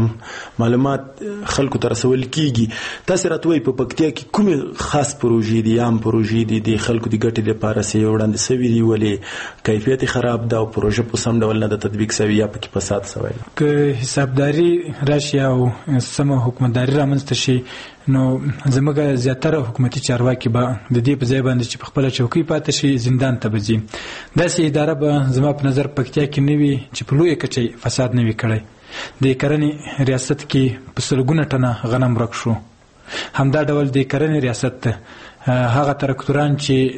د معلومات خلکو ته رسول کیږي. تاسو راتوي په پکتیا کې کوم خاص پروژې دي عام پروژې دي د خلکو د ګټې لپاره سي وړاندې سوي دي ولې کیفیت خراب ده او پروژه په سم ډول نه د تطبیق سوي یا پکې فساد سوی که حسابداري راشي او سم حکومتداري رامنځته شي نو زموږ زیاتره حکومتي چارواکي به د دې په ځای باندې چې په خپل چوکۍ پاتې شي زندان ته بځي. داسې اداره به زما په نظر پکتیا کې نه وي چې په لویه کچه فساد نه وي کړی. د کرنې ریاست کې په سلګونه ټنه غنم ورک شو. همدا ډول د کرنې ریاست هغه ترکتوران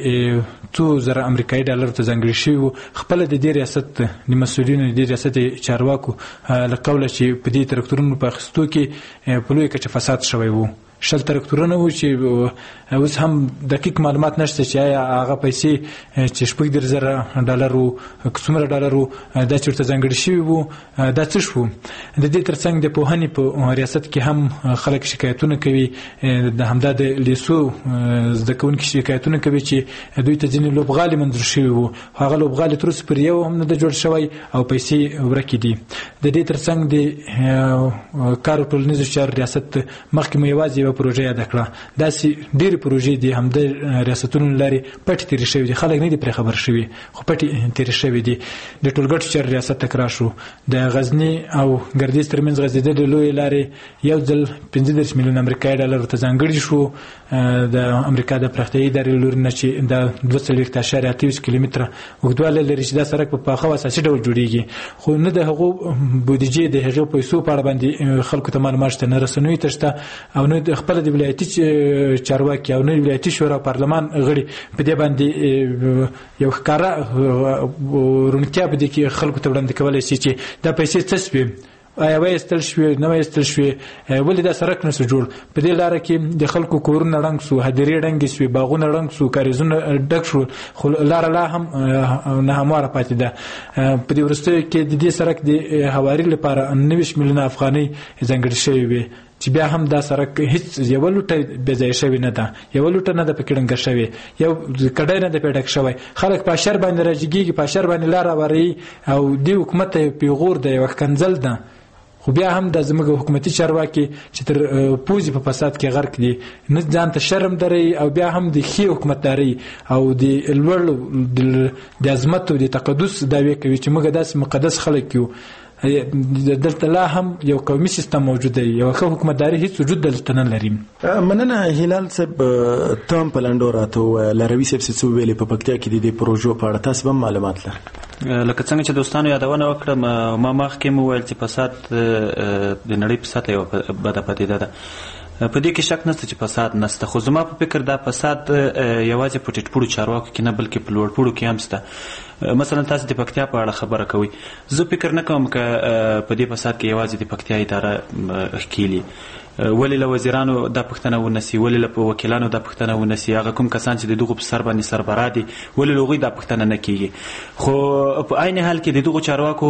چې څو زره امریکایي ډالر ته ځانګړي شوي وو خپله د دې ریاست د مسؤلینو د دې ریاست چارواکو له قوله چې په دې ترکتورونو په اخیستو کې په لویه کچه فساد شوی وو. شل ترکتورونه وو چې اوس هم دقیق معلومات نشته چې آیا هغه پیسې چې شپږ دېرش زره ډالر وو که څومره ډالر وو دا چېرته ځانګړي شوي وو دا څه شو. د دې تر څنګ د پوهنې په ریاست کې هم خلک شکایتونه کوي د همدا د لیسو زده کوونکي شکایتونه کوي چې دوی ته ځینې لوبغالي منظور شوي وو هغه لوبغالي تر اوسه پورې یو هم نه ده جوړ شوی او پیسې ورکې دي. د دې تر څنګ د کار او ټولنیزو چارو ریاست مخکې مو یوازې یوه پروژه یاده کړه. داسې ډېرې پروژې دي همد ریاستونو له لارې پټې تېرې شوي دي خلک نه دي پرې خبر شوي خو پټې تېرې شوي دي. د ټولګټو چارو ریاست ته کرا شو د غزني او ګردیز ترمنځ غځېدلې لویې لارې یو ځل پنځه دېرش میلیون امریکایي ډالرو ته ځانګړي شو. د امریکا د پراختیایي ادارې لوري نه چې دا دوه څلوېښت اعشاریه اته ویشت کیلومتره اوږدوالی لري چې دا سړک په پاخه او اساسي ډول جوړېږي خو نه د هغو بودیجې د هغې پیسو په اړه باندې خلکو ته معلومات شته نه رسنیو ته شته او نه د خپل د ولایتي چارواکي او نه ولایتي شورا پارلمان غړي په دې باندې یو ښکارا رونکیا په دې کې خلکو ته وړاندې کولای شي چې دا پیسې څه سوي، آیا وایستل شوې نه وایستل شوې، ولې دا سړک نسو جوړ. په دې لاره کې د خلکو کورونه ړنګ سو، هدیرې ړنګې سوې، باغونه ړنګ سو، کاریزونه ډک شول، خو لاره لا هم نه همواره پاتې ده. په دې وروستیو کې د دې سړک د هواري لپاره نوي میلیونه افغانۍ ځانګړې شوې وې چې بیا هم دا سړک هیڅ یو لوټه بې ځای شوی نه ده، یو لوټه نه ده پکې ړنګه شوې، یو کډی نه ده پې ډک شوی. خلک په اشر باندې راجګېږي، په اشر باندې لاره هواروي او دې حکومت ته پیغور ده، یوه ښکنځل ده. خو بیا هم د زموږ حکومتي چارواکي چې تر پوزې په فساد کې غرق دي، نه ځان ته شرم دري او بیا هم د ښې حکومتداري او د لوړ د عظمت او د تقدس دعوې کوي چې موږ داسې مقدس خلک یو. دلته لا هم یو قومي سیستم موجود دی، یو ښه حکومتداري هیڅ وجود دلته نه لري. مننه هلال صاحب، ته هم په لنډو راته ووایه لاروي صاحب څه ویلې په پکتیا کې د دې پروژو په اړه، تاسو هم معلومات لرئ؟ لکه څنګه چې دوستانو یادونه وکړه، ما مخکې مو وویل چې فساد د نړۍ په سطحه یوه بده پدیده ده. په دې کې شک نشته چې فساد نشته، خو زما په فکر دا فساد یوازې په ټیټ پوړو چارواکو کې نه بلکې په لوړ پوړو کې هم شته. مثلا تاسو د پکتیا په اړه خبره کوئ، زه فکر نه کوم که په دې فساد کې یوازې د پکتیا اداره ښکیلي. ولې له وزیرانو دا پوښتنه ونسي، ولې له وکیلانو دا پوښتنه ونسي، هغه کوم کسان چې د دغو په سر باندې سربراہ دي ولې له هغوی دا پوښتنه نه کیږي. خو په عین حال کې د دغو چارواکو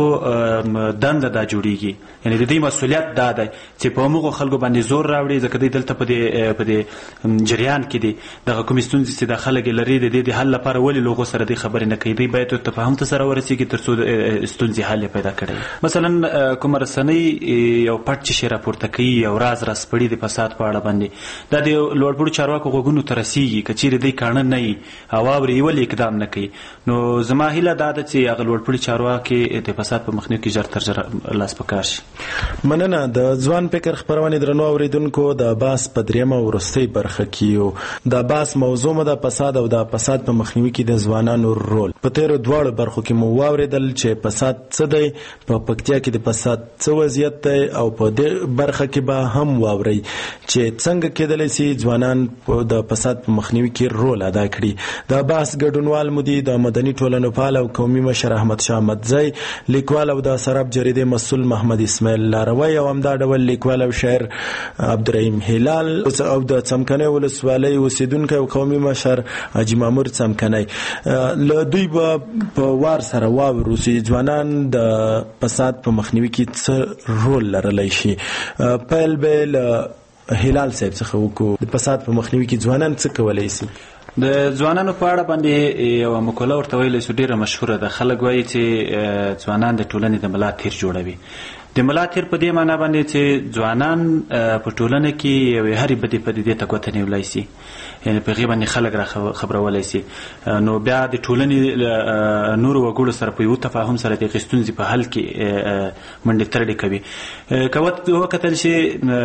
دنده دا جوړیږي، یعنې د دوی مسؤلیت دا دی چې په همغو خلکو باندې زور راوړي، ځکه دوی دلته په دې په دې جریان کې دي. دغه کومې ستونزې چې دا خلک یې لري د دې د حل لپاره ولې له هغو سره دوی خبرې نه کوي، دوی باید تفاهم ته سره ورسېږي تر څو ستونزې حل یې پیدا کړي. مثلا کومه رسنۍ یو پټ چې شی راپورته کوي، یو راز راسپړي د فساد په اړه باندې، دا د لوړپوړو چارواکو غوږونو ته رسېږي، که چیرې دوی کاڼه نه وي او واوري ولې اقدام نه کوي. نو زما هیله دا ده چې هغه لوړپوړي چارواکي د فساد په مخنیوي کې ژر تر ژره لاس په کار شي. مننه. د ځوان فکر خپرونې درنو اوریدونکو، د باس په درېیمه وروستۍ برخه کې د باس موضوع مو د فساد او د فساد په مخنیوي کې د ځوانانو رول. په تېرو دواړو برخو کې مو واورېدل چې فساد څه دی، په پکتیا کې د فساد څه وضعیت دی، او په دې برخه کې به هم واورئ چې څنګه کېدلی سي ځوانان د فساد په مخنیوي کې رول ادا کړي. د بحث ګډونوال مو دي د مدني ټولنو فعال او قومي مشر احمد شاه احمدزی، لیکوال او د سراب جریدې مسؤل محمد اسماعیل لاروی، او همدا ډول لیکوال او شاعر عبدالرحیم هلال، او د څمکنۍ ولسوالۍ اوسیدونکی او قومي مشر حاجي مامور څمکنۍ. له دوی به په وار سره واورو چې ځوانان د فساد په مخنیوي کې څه رول لرلی شي. پیل به له هلال صاحب څخه وکړو، د فساد په مخنیوي کې ځوانان څه کولی شي؟ د ځوانانو په اړه باندې یوه مقوله ورته ویلی شو، ډېره مشهوره ده. خلک وایي چې ځوانان د ټولنې د ملا تیر جوړوي. د ملا تیر په دې معنا باندې چې ځوانان په ټولنه کې یوې هرې بدې پدیدې ته ګوته نیولی شي، یعنې په هغې باندې خلک را خبرولی شي، نو بیا د ټولنې نورو وګړو سره په یو تفاهم سره د هغې ستونزې په حل کې منډې ترډې کوي. که وکتل شي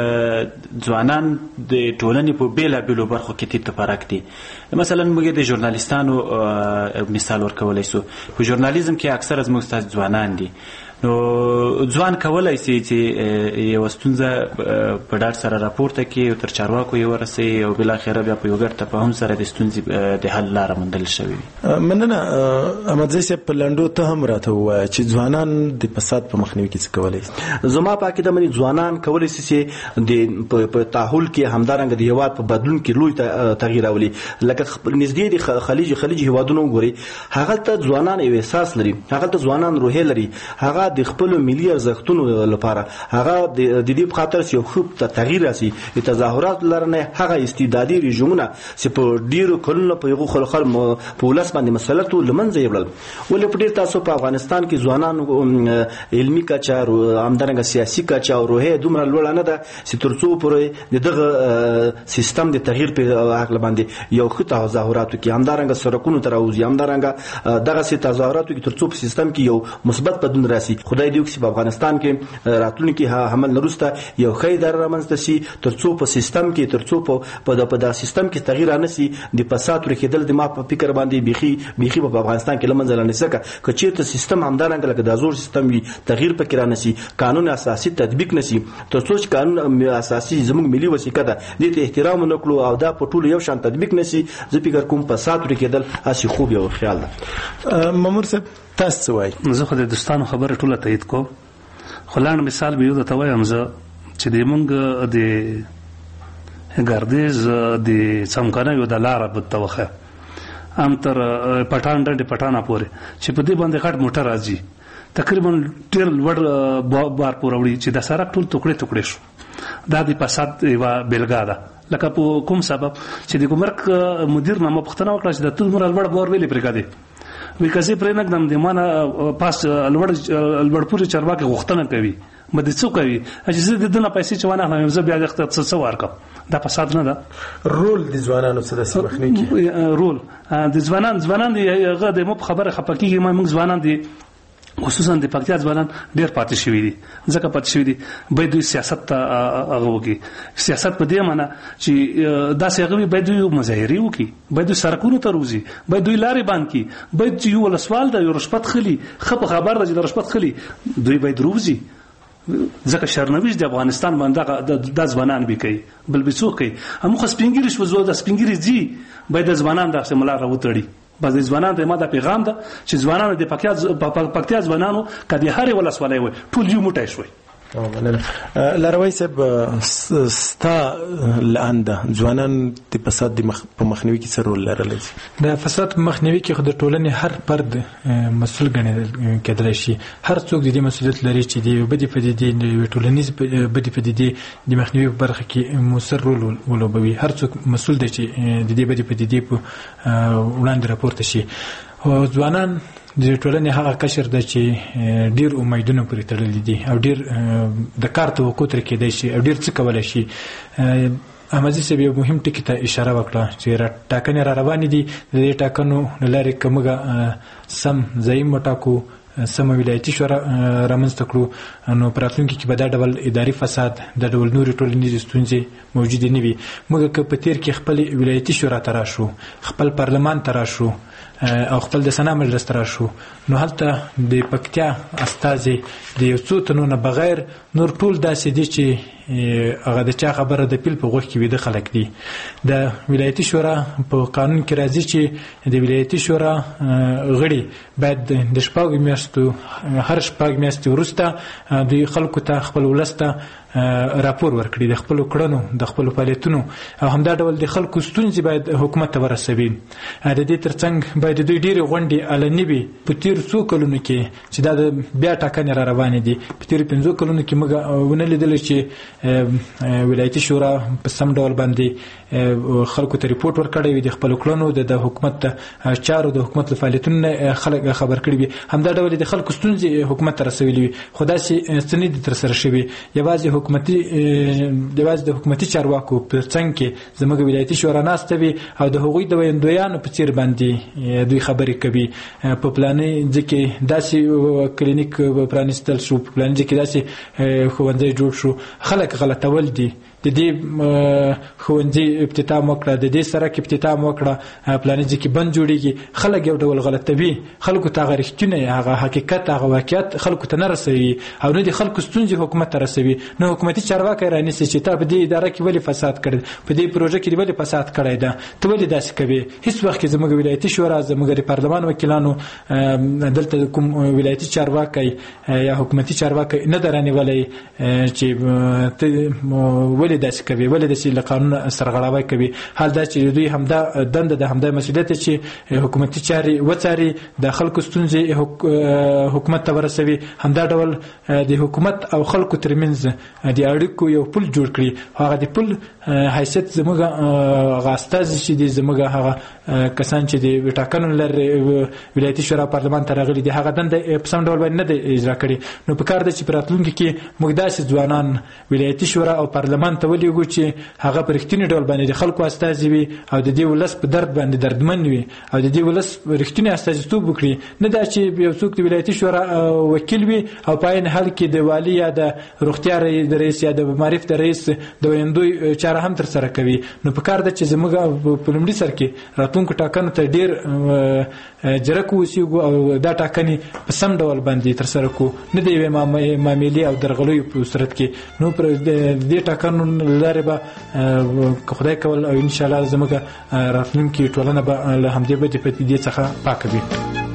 ځوانان د ټولنې په بېلابېلو برخو کې تیت تفرق دي. مثلا موږ د ژورنالیستانو مثال ورکولی شو. په ژورنالیزم کې اکثره زموږ ستاسو ځوانان دي، نو ځوان کولای شي چې یوه ستونزه په ډاډ سره راپورته کړي او تر چارواکو یې ورسوي او بالاخره بیا په یو ګډ تفاهم سره د ستونزې د حل لاره موندل شوې وي. مننه. احمدزی صاحب په لنډو ته هم راته ووایه چې ځوانان د فساد په مخنیوي کې څه کولی شي؟ زما په عقیده باندې ځوانان کولی شي چې د په تعهل کې همدارنګه د هېواد په بدلون کې لوی تغییر راولي. لکه نږدې د خلیج خلیج هېوادونه وګورئ، هغلته ځوانان یو احساس لري، هغلته ځوانان روحیه لري، هغه د خپل ملي ارزښتونو لپاره هغه د دې په خاطر چې یو ښه تغییر راسي د تظاهرات لرنه هغه استبدادي رژیمونه چې په ډیرو کلونو په یو خلک په ولس باندې مسلط لمنځه یوړل. ولې په ډیر تاسو په افغانستان کې ځوانان علمي کچا همدارنګه سیاسي کچا او روحیه دومره لوړه نه ده چې ترڅو پورې دغه سیستم د تغییر په عقل باندې یو ښه تظاهراتو کې همدارنګه سرکونو ته راوځي، همدارنګه دغه سي تظاهراتو کې ترڅو په سیستم کې یو مثبت بدلون راسي خدای دې وکړي په افغانستان کې راتلونکي حمل نرسته یو ښه اداره رامنځته شي ترڅو په سیستم کې ترڅو په په دا سیستم کې تغییر رانشي د فساد ورکېدل د ما په فکر باندې بيخي بيخي په افغانستان کې لمنځه لاندې سکه که چیرته سیستم همدارنګه لکه د زور سیستم وي تغییر پکې رانشي قانون اساسي تطبیق نشي ترڅو چې قانون اساسي زموږ ملي وثیقه ده دې ته احترام نکړو او دا په ټولو یو شان تطبیق نشي زه فکر کوم فساد ورکېدل اسی خوب یو خیال ده. مامور صاحب تاسو وایي زه خو د دوستانو خبره ټوله تایید کوم خو لاندې مثال به یو درته وایم زه چې د موږ د ګردیز د څمکنیو د لاره بتوخه ام تر پټان ډډ پټانا پورې چې په دې باندې غټ موټر راځي تقریبا ډېر لوړ بار پوروړي چې د سړک ټول ټوکړې ټوکړې شو دا د فساد یوه بیلګه ده لکه په کوم سبب چې د ګمرک مدیر نه مو پوښتنه وکړه چې د ټول لوړ بار ویلې پرېږدي وی کزي پرې نګدم د مانه پاس لوړ لوړ پورې چرواکه غوښتنه کوي مده څو کوي چې زه د دنه پیسې چوانه نه زه بیا د اقتصاد څه ورکم دا فساد نه ده رول د ځوانانو سره سمخني کی رول د ځوانان ځوانان دی هغه د مو خبره خپکیږي ما موږ ځوانان دي خصوصا د پکتیا ځوانان ډېر پاتې شوي دي ځکه پاتې شوي دي باید دوی سیاست ته هغه وکړي سیاست په دې معنی چې داسې هغه باید دوی مظاهرې وکړي باید دوی سرکونو ته روزي باید دوی لارې بند کړي باید یو ولسوال د یو رشوت خلی خپ خبر ده چې د رشوت خلی دوی باید روزي ځکه شرنويش د افغانستان باندې د ځوانان به کوي بل به څوک کوي هم خو سپینګری شو زو د سپینګری زی باید د ځوانان د سیملا راوتړي بعض ځوانان ته ما د پیغام ده چې ځوانان د پکتیا ځوانانو کدي هر ولسوالۍ وي ټول یو موټی شوي لاروي صاحب ستا لاند ځوانان د فساد د په مخنیوي کې څه رول لرلی شي د فساد په مخنیوي کې خو د ټولنې هر فرد مسؤل ګڼل کېدلی شي هر څوک د دې مسؤلیت لري چې د بدې پدیدې د ټولنیز بدې پدیدې د مخنیوي په برخه کې مؤثر رول ولوبوي هر څوک مسؤل دی چې د دې بدې پدیدې په وړاندې راپورته شي او ځوانان د ټولنې هغه قشر ده چې ډیر امیدونه پرې تړلي دي او ډیر د کار توقع ترې کېدای شي او ډیر څه کولی شي احمدزي صاحب یو مهم ټکي ته اشاره وکړه چې ټاکنې را روانې دي د دې ټاکنو له لارې که موږ سم ځایي وټاکو سمه ولایتي شورا رامنځته کړو نو په راتلونکي کې به دا ډول اداري فساد دا ډول نورې ټولنیزې ستونزې موجودې نه وي موږ که په تېر کې خپل ولایتي شورا ته راشو خپل پارلمان ته راشو او خپل د سنا مجلس ته راشو نو هلته د پکتیا استازي د یو څو تنو نه بغیر نور ټول داسې دي چې هغه د چا خبره د پیل په غوږ کې ویده خلک دي د ولایتي شورا په قانون کې راځي چې د ولایتي شورا غړي باید د شپږ میاشتو هر شپږ میاشتې وروسته دوی خلکو ته خپل ولس ته راپور ورکړي د خپل کړنو د خپل فعالیتونو او همدا ډول د خلکو ستونزې باید حکومت ته ورسوي د دې ترڅنګ باید دوی ډېرې غونډې علني وي په تېرو څو کلونو کې چې دا د بیا ټاکنې را روانې دي په تېرو پنځو کلونو کې موږ ونه لیدل چې ولایتي شورا په سم ډول باندې خلکو ته ریپورټ ورکړی وي د خپلو کړنو د حکومت چارو د حکومت له فعالیتونو نه خلک خبر کړي وي همدا ډول د خلکو ستونزې حکومت ته رسولي وي خو داسې څه نه دي ترسره شوي یوازې حکومتي یوازې د حکومتي چارواکو په څنګ کې زموږ ولایتي شورا ناسته وي او د هغوی د ویندویانو په څیر باندې دوی خبرې کوي په پلانې ځکه داسې کلینیک پرانیستل شو په پلانې ځکه داسې ښوونځی جوړ شو خلک غلطول دي د دې ښوونځي افتتاح وکړه د دې سړک افتتاح وکړه پلانې ځکه بند جوړیږي خلک یو ډول غلطوي خلکو ته هغه رښتینی هغه حقیقت هغه واقعیت خلکو ته نه رسوي او نه د خلکو ستونزې حکومت ته رسوي نو حکومتي چارواکی رانیسي چې تا په دې اداره کې ولې فساد کړی په دې پروژه کې ولې فساد کړی ده ته ولې داسې کوې هیڅ وخت کې زموږ ولایتي شورا زموږ د پارلمان وکیلانو دلته کوم ولایتي چارواکی یا حکومتي چارواکی نه ده رانیولی چې ته ولې داسې کوي ولې داسې له قانون سرغړاوی کوي حال دا چې دوی همدا دنده ده همدا مسؤلیت چې حکومتي چارې وڅاري د خلکو ستونزې حکومت ته ورسوي همدا ډول د حکومت او خلکو ترمنځ د اړیکو یو پل جوړ کړي هغه د پل حیثیت زموږ هغه استازي چې دي زموږ هغه کسان چې د ټاکنو لري ولایتي شورا پارلمان ته راغلي دي هغه دنده په سم ډول باندې نه دی اجرا کړي نو په کار د چې پراتلونکو کې موږ داسې ځوانان ولایتي شورا او پارلمان ته ولېږو چې هغه په رښتیني ډول باندې د خلکو استازي وي او د دې ولس په درد باندې دردمن وي او د دې ولس رښتینی استازیتوب وکړي نه دا چې یو څوک د ولایتي شورا وکیل وي او په عین حال کې د والي یا د روغتیا رئیس یا د معرف د رئیس د ویندوی چاره هم تر سره کوي نو په کار د چې زموږ په لومړي سر کې راتلونکو ټاکنو ته ډیر جرک وسیږو او دا ټاکنې په سم ډول باندې تر سره کو نه دی معاملې او درغلیو په صورت کې نو پر دې ټاکنو لاره به خدای کول او ان شاء الله زموږ راتلونکي ټولنه به له همدې بدې پدیدې څخه پاک وي